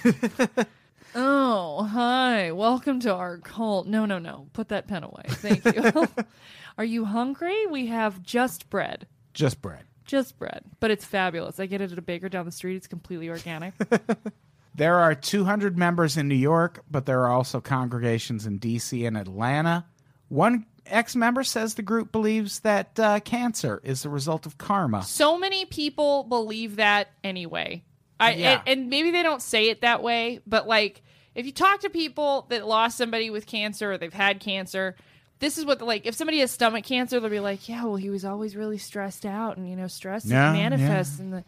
Oh, hi. Welcome to our cult. No, no, no. Put that pen away. Thank you. Are you hungry? We have just bread. just bread. Just bread. But it's fabulous. I get it at a baker down the street. It's completely organic. There are two hundred members in New York, but there are also congregations in D C and Atlanta. One ex-member says the group believes that uh, cancer is the result of karma. So many people believe that anyway. I Yeah. and, and maybe they don't say it that way, but like if you talk to people that lost somebody with cancer or they've had cancer, this is what like if somebody has stomach cancer, they'll be like, "Yeah, well, he was always really stressed out, and you know, stress Yeah, manifests." And the,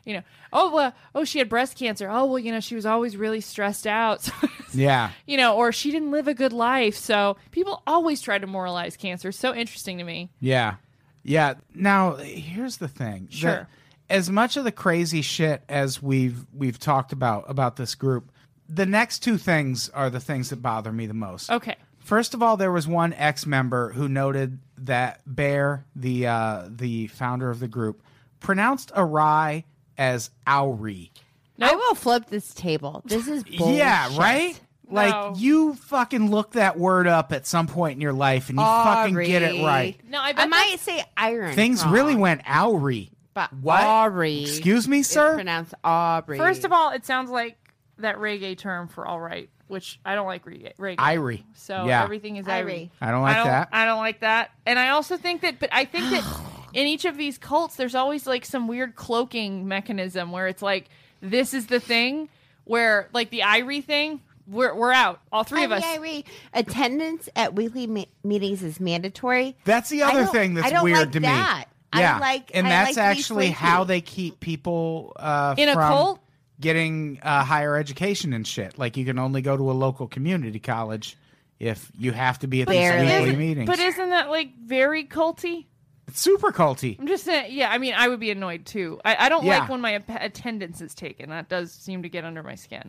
You know, oh, well, oh, she had breast cancer. Oh, well, you know, she was always really stressed out. So, Yeah. you know, or she didn't live a good life. So people always try to moralize cancer. So interesting to me. Yeah. Yeah. Now, here's the thing. Sure. The- as much of the crazy shit as we've we've talked about about this group, the next two things are the things that bother me the most. Okay. First of all, there was one ex-member who noted that Bear, the uh, the founder of the group, pronounced awry as Auri. I will flip this table. This is bullshit. Yeah, right? Like, No. you fucking look that word up at some point in your life and you fucking get it right. No, I bet I might say iron. Things wrong, really went Auri. But What? Aubrey. Excuse me, It's sir? pronounced Aubrey. First of all, it sounds like that reggae term for all right, which I don't like reggae. reggae. Irie. So Yeah. everything is Irie. Irie. I don't like I don't, that. I don't like that. And I also think that, but I think that in each of these cults, there's always like some weird cloaking mechanism where it's like, this is the thing where, like the Irie thing, we're, we're out. All three of us. Irie, Irie. Attendance at weekly me- meetings is mandatory. That's the I other don't- thing that's I don't weird like to that. me. I Yeah, like- and I that's like to be actually slinky. how they keep people uh, In a from cult? getting uh, higher education and shit. Like, you can only go to a local community college if you have to be at these Barely. weekly Isn't- meetings. But isn't that like very culty? It's super culty. I'm just saying, yeah, I mean, I would be annoyed too. I, I don't Yeah. like when my ap- attendance is taken. That does seem to get under my skin.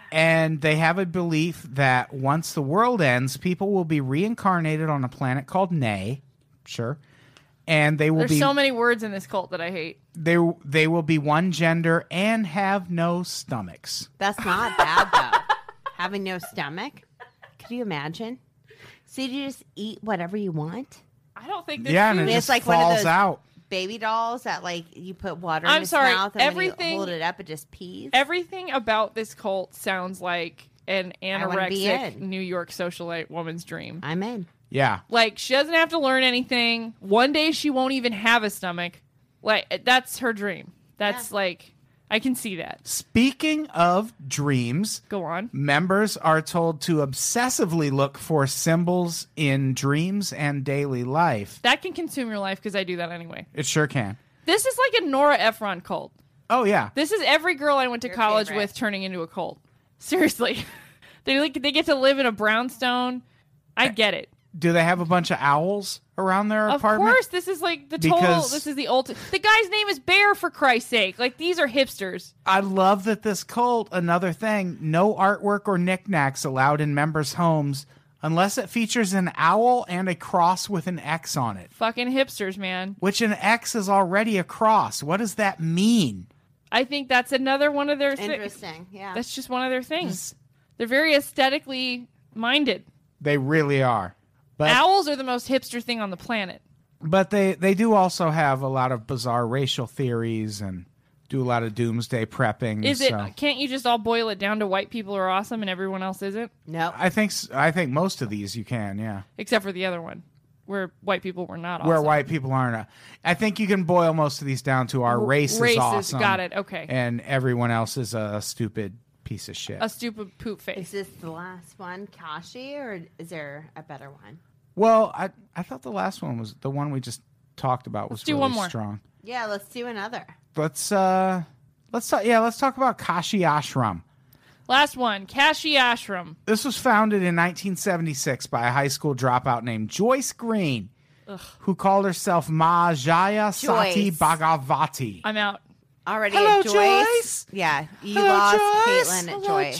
And they have a belief that once the world ends, people will be reincarnated on a planet called Nay. Sure. And they will There's be so many words in this cult that I hate. they they will be one gender and have no stomachs. That's not bad though. Having no stomach. Could you imagine? So you just eat whatever you want? I don't think this Yeah, and food it It's just like one of falls those- out. Baby dolls that like you put water I'm in its sorry, mouth and everything- when you hold it up it just pees. Everything about this cult sounds like an wanna be anorexic in. New York socialite woman's dream. I'm in. Yeah. Like, she doesn't have to learn anything. One day she won't even have a stomach. Like, that's her dream. That's Yeah. like, I can see that. Speaking of dreams, Go on. members are told to obsessively look for symbols in dreams and daily life. That can consume your life because I do that anyway. It sure can. This is like a Nora Ephron cult. Oh, yeah. This is every girl I went to Your college favorite. with turning into a cult. Seriously. they like they get to live in a brownstone. I get it. Do they have a bunch of owls around their Of apartment? course, this is like the total. Because- This is the ultimate. The guy's name is Bear, for Christ's sake. Like, these are hipsters. I love that this cult, another thing, no artwork or knickknacks allowed in members' homes unless it features an owl and a cross with an X on it. Fucking hipsters, man. Which an X is already a cross. What does that mean? I think that's another one of their things. Interesting. Yeah. That's just one of their things. They're very aesthetically minded. They really are. But Owls are the most hipster thing on the planet. but they, they do also have a lot of bizarre racial theories and do a lot of doomsday prepping. Is it? so- Can't you just all boil it down to white people are awesome and everyone else isn't? no. I think s- I think most of these you can, yeah. Except for the other one, where white people were not awesome. Where white people aren't. A, I think you can boil most of these down to our race is races, awesome. got it, okay. And everyone else is a stupid piece of shit. a stupid poop Is face. this the last one, Kashi, or is there a better one? Well, I I thought the last one was the one we just talked about was Let's do really one more. strong. Yeah, let's do another. Let's uh let's talk yeah, let's talk about Kashi Ashram. Last one, Kashi Ashram. This was founded in nineteen seventy-six by a high school dropout named Joyce Green, who called herself Ma Jaya Sati Joyce. Bhagavati. I'm out. Already Hello, at Joyce. Joyce. Yeah, you Hello, lost Joyce. Caitlin at Hello,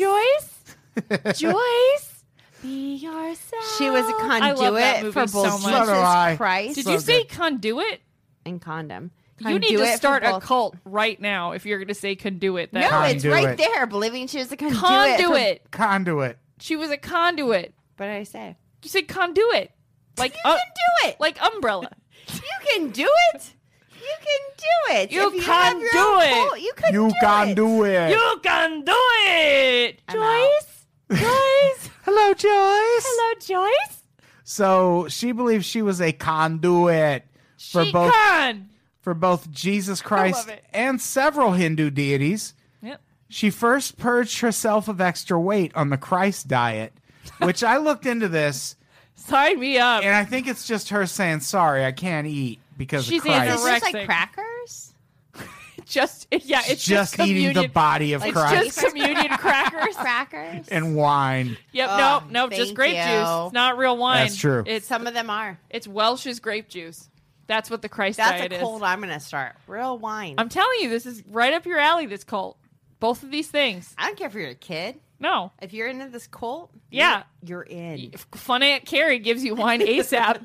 Joyce. Joyce. Joyce, be yourself. She was a I love that conduit movie for so both much. So do I. Jesus Christ Did So you say good. conduit? and condom. You need to Conduit for start a both- cult right now if you're going to say conduit. That No, it's right Conduit. there. Believing she was a conduit. for- conduit. Conduit. She was a conduit. What did I say? You said conduit. Like You uh, can do it. like umbrella. You can do it. You can do it. You If can have your do own it. cult, You can You do can it. do it. You can do it, I'm out. Joyce. Joyce. Hello, Joyce. Hello, Joyce. So she believes she was a conduit for she both can. for both Jesus Christ it. and several Hindu deities. Yep. She first purged herself of extra weight on the Christ diet, which I looked into this, Sign me up. and I think it's just her saying, "Sorry, I can't eat because She's of Christ." Is this just Anorexic. like crackers? just yeah, it's just, just eating the communion. body of Like, Christ Just communion crackers. Crackers. and wine. Yep, Oh, no, no, just thank grape you. juice. It's not real wine. That's true. It's Some of them are. it's Welch's grape juice. That's what the Christ That's diet a is. cold I'm going to start. Real wine. I'm telling you, this is right up your alley. This cult, both of these things. I don't care if you're a kid. No, If you're into this cult, Yeah. you're, you're in. Fun Aunt Carrie gives you wine ASAP.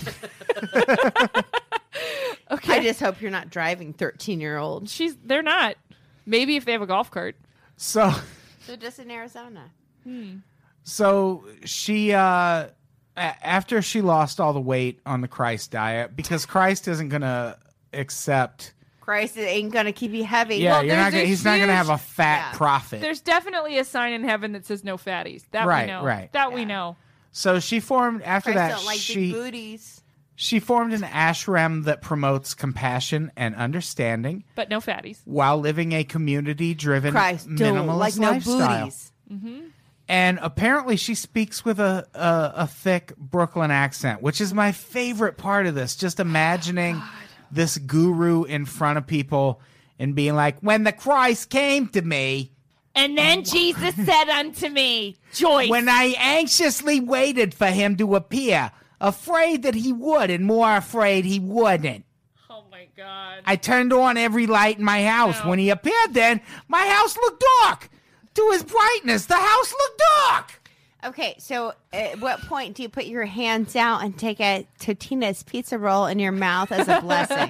Okay, I just hope you're not driving thirteen year olds. she's they're not. Maybe if they have a golf cart. So, They're just in Arizona. so she, uh, a- after she lost all the weight on the Christ diet, because Christ isn't going to accept. Christ ain't going to keep you heavy. Yeah, Well, you're not there's gonna, a he's not going to huge- have a fat Yeah. prophet. There's definitely a sign in heaven that says no fatties. That Right, we know. right. That we Yeah. know. So she formed, after Christ that, don't like she, big booties. she formed an ashram that promotes compassion and understanding But no fatties. while living a community-driven Christ don't minimalist like no lifestyle. booties. And apparently she speaks with a, a, a thick Brooklyn accent, which is my favorite part of this. Just imagining this guru in front of people and being like, when the Christ came to me, And then Jesus said unto me, Joyce. when I anxiously waited for him to appear, afraid that he would and more afraid he wouldn't. Oh my God. I turned on every light in my house. No. When he appeared then, my house looked dark. To his brightness, the house looked dark. Okay, so at what point do you put your hands out and take a Totino's pizza roll in your mouth as a blessing?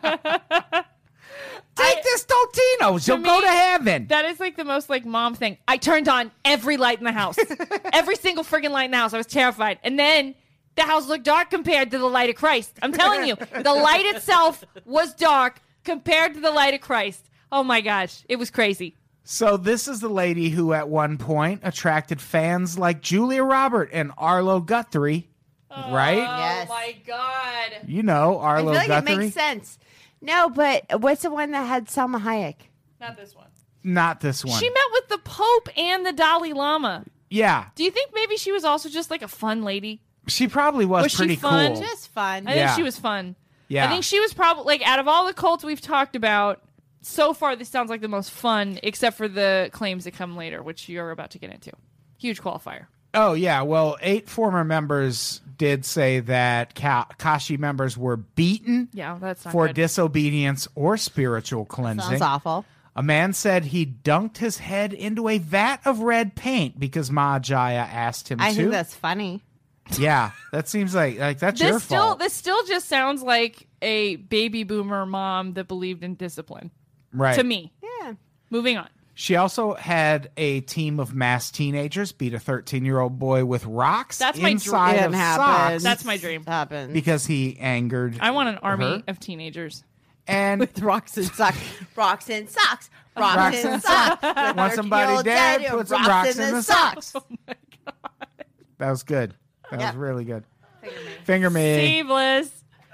Take this Totino's. You'll To go me, to heaven. That is like the most like mom thing. I turned on every light in the house. Every single friggin' light in the house. I was terrified. And then the house looked dark compared to the light of Christ. I'm telling you, the light itself was dark compared to the light of Christ. Oh my gosh. It was crazy. So this is the lady who at one point attracted fans like Julia Robert and Arlo Guthrie, right? Yes. Oh my God. You know I Arlo feel like Guthrie. it makes sense. No, but what's the one that had Salma Hayek? Not this one. Not this one. She met with the Pope and the Dalai Lama. yeah, Do you think maybe she was also just like a fun lady? she probably was, Was she pretty fun? cool. Just fun. I Yeah. think she was fun. Yeah. I think she was probably like out of all the cults we've talked about so far, this sounds like the most fun, except for the claims that come later, which you're about to get into. Huge qualifier. Oh yeah, well, eight former members did say that Ka- Kashi members were beaten Yeah, that's not for good. disobedience or spiritual cleansing. Sounds awful. A man said he dunked his head into a vat of red paint because Ma Jaya asked him I to. think that's funny. Yeah, that seems like like that's your this still fault. this still just sounds like a baby boomer mom that believed in discipline right. to me. Yeah. Moving on. She also had a team of mass teenagers beat a thirteen-year-old boy with rocks That's my dream. inside It of happens. socks That's my dream. Happens. because he angered I want an army her. of teenagers. And With rocks and socks. Rocks and socks. Rocks, Rocks and and socks. want somebody dead, put some rocks in the socks. Oh my God. That was good. That Yeah. was really good. Finger me. Seamless.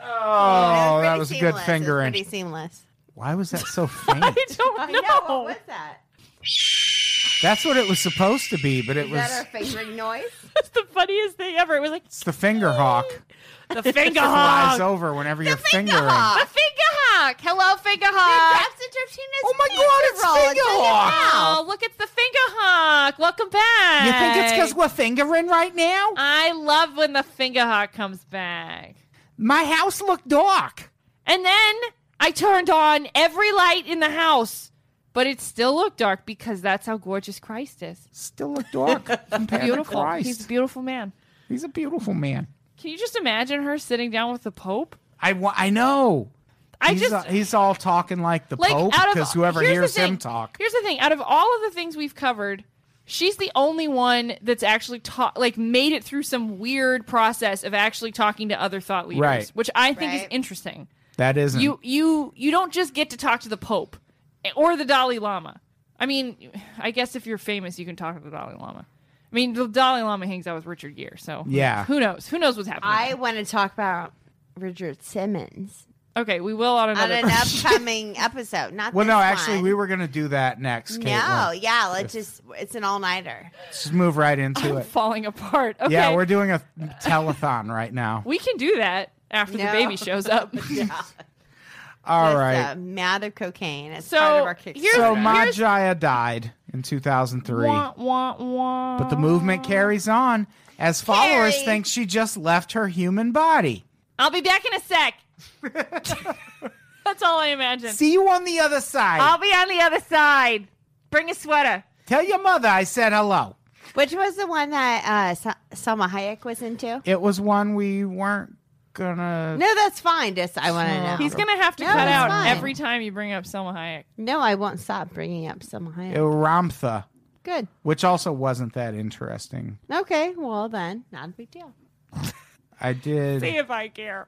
Oh, that was a good It was fingering. pretty seamless. Why was that so faint? I don't I know. know. What was that? That's what it was supposed to be, but it Is was that our fingering noise? That's the funniest thing ever. It was like it's the finger hawk. the finger Flies hawk. over whenever you're finger fingering. hawk. The finger hawk. Hello, finger It hawk. drops into Tina's Oh my pizza God, it's roll. finger in your hawk. mouth. Oh, look, it's the finger hawk. Welcome back. You think it's because we're fingering right now? I love when the finger hawk comes back. My house looked dark. And then I turned on every light in the house, but it still looked dark because that's how gorgeous Christ is. Still looked dark compared to Beautiful. Christ. He's a beautiful man. He's a beautiful man. Can you just imagine her sitting down with the Pope? I, wa- I know. I he's, just uh, he's all talking like the like Pope out of because whoever here's the hears him thing. talk. Here's the thing: out of all of the things we've covered, she's the only one that's actually taught, like, made it through some weird process of actually talking to other thought leaders, Right. which I think is Right. interesting. That isn't. You you you don't just get to talk to the Pope or the Dalai Lama. I mean, I guess if you're famous, you can talk to the Dalai Lama. I mean, the Dalai Lama hangs out with Richard Gere, so Yeah. who knows? Who knows what's happening? I want to talk about Richard Simmons okay, we will on on another. an upcoming episode. Not well, this no, actually, one. we were going to do that next. No, Caitlin. yeah, let's just. It's an all nighter. Let's just move right into it. falling apart. Okay, Yeah, we're doing a telethon right now. we can do that after the No. baby shows up. Yeah. All with, right. Uh, mad of cocaine. It's So, part of our Kickstarter. here's- So here's- Majaya died in two thousand three, Wah, wah, wah. but the movement carries on as followers Carrie. think she just left her human body. I'll be back in a sec. That's all I imagine. See you on the other side. I'll be on the other side. Bring a sweater. Tell your mother I said hello. Which was the one that uh, Sa- Salma Hayek was into? It was one we weren't gonna. No, that's fine. Just I want to know. He's going to have to No, cut that's out fine. every time you bring up Selma Hayek. No, I won't stop bringing up Salma Hayek. It was Ramtha, Good. which also wasn't that interesting. Okay. Well, then, not a big deal. I did. See if I care.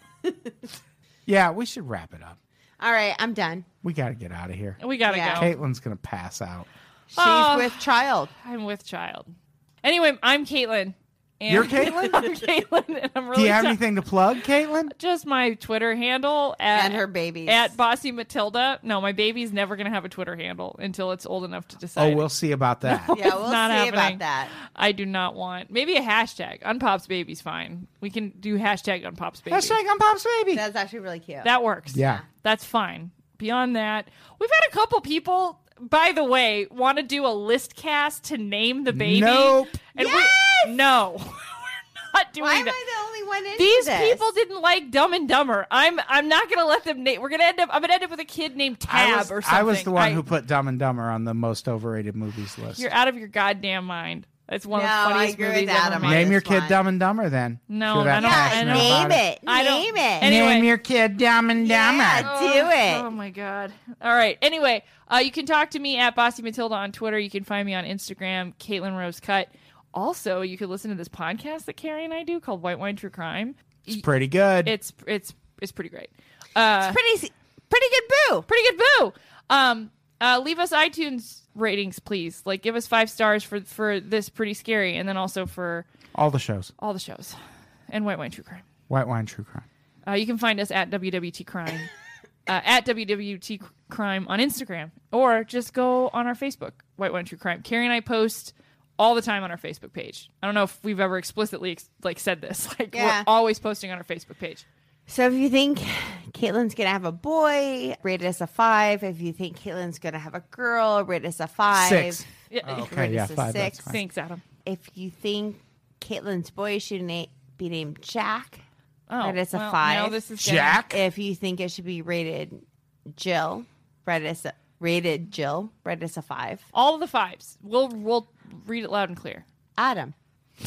Yeah, we should wrap it up. All right, I'm done. We got to get out of here. We got to Yeah. go. Caitlin's gonna pass out. She's Oh. with child. I'm with child. Anyway, I'm Caitlin. And You're Caitlin? I'm Caitlin, and I'm really Do you have sorry. anything to plug, Caitlin? Just my Twitter handle at, And her babies. at Bossy Matilda. No, my baby's never going to have a Twitter handle until it's old enough to decide. Oh, we'll see about that. Yeah, we'll see not happening. about that. I do not want. Maybe a hashtag. Unpops baby's fine. We can do hashtag Unpops baby. Hashtag on Pop's baby. That's actually really cute. That works. Yeah. That's fine. Beyond that, we've had a couple people, by the way, want to do a list cast to name the baby. Nope. And Yes! we, no. We're not doing Why am that. I the only one into These this? people didn't like Dumb and Dumber. I'm I'm not gonna let them name. We're gonna end up. I'm gonna end up with a kid named Tab I was, or something. I was the one I- who put Dumb and Dumber on the most overrated movies list. You're out of your goddamn mind. It's one No, of I the funniest agree with movies Adam ever on made. Name your this kid one. Dumb and Dumber then. No, If you're I that don't- Yeah, passionate I about name it. I don't- Name it. Anyway. Name your kid Dumb and Dumber. Yeah, do it. Oh my god! All right. Anyway, uh, you can talk to me at Bossy Matilda on Twitter. You can find me on Instagram, Caitlin Rose Cut. Also, you can listen to this podcast that Carrie and I do called White Wine True Crime. It's pretty good. It's it's it's pretty great. Uh, Pretty, pretty good boo. pretty good boo. Um, uh, leave us iTunes ratings, please. Like, give us five stars for for this pretty scary, and then also for All the shows. all the shows and White Wine True Crime. White Wine True Crime. Uh, you can find us at W W T Crime, uh, at W W T Crime on Instagram, or just go on our Facebook, White Wine True Crime. Carrie and I post all the time on our Facebook page. I don't know if we've ever explicitly ex- like said this. Like, Yeah. we're always posting on our Facebook page. So if you think Caitlin's going to have a boy, rate us a five. If you think Caitlin's going to have a girl, rate us a five. Six. Yeah. Oh, okay, Rate yeah, us a five. six. That's fine. Thanks, Adam. If you think Caitlin's boy should na- be named Jack, Oh, Rate us a well, five. now this is getting- Jack? if you think it should be rated Jill, rate us a, rated Jill, rate us a five. All of the fives. We'll we'll read it loud and clear. Adam.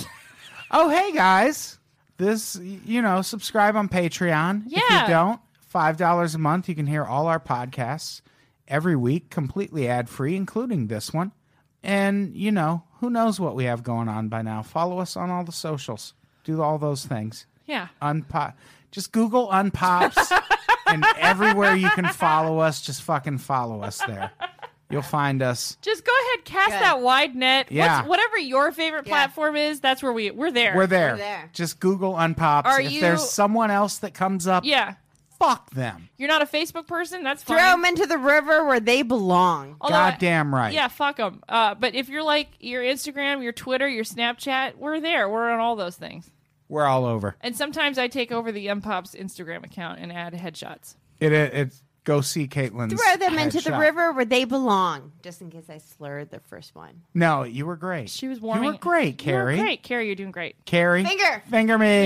Oh, hey, guys. This, you know, subscribe on Patreon. If Yeah. you don't, five dollars a month. You can hear all our podcasts every week, completely ad-free, including this one. And, you know, who knows what we have going on by now. Follow us on all the socials. Do all those things. Yeah. Unpop. Just Google Unpops, and everywhere you can follow us, just fucking follow us there. You'll find us. Just go ahead, cast Good. that wide net. Yeah. What's, whatever your favorite Yeah. platform is, that's where we we're there. We're there. We're there. Just Google Unpops. Are if you- there's someone else that comes up, Yeah. fuck them. You're not a Facebook person. That's fine. Throw them into the river where they belong. Although I- Goddamn right. Yeah, fuck them. Uh, but if you're like your Instagram, your Twitter, your Snapchat, we're there. We're on all those things. We're all over. And sometimes I take over the Unpops Instagram account and add headshots. It, it, it's go see Caitlin's. Throw them into the headshot. river where they belong. Just in case I slurred the first one. No, you were great. She was warming. You were great, Carrie. You were great, Carrie. You're doing great. Carrie. Finger. Finger me.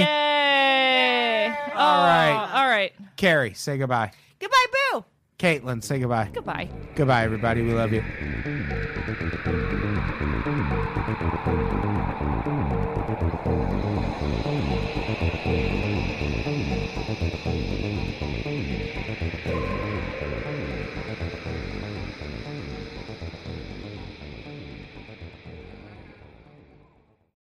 Yay! All right. All right. Carrie, say goodbye. Goodbye, boo. Caitlin, say goodbye. Goodbye. Goodbye, everybody. We love you. Thank you.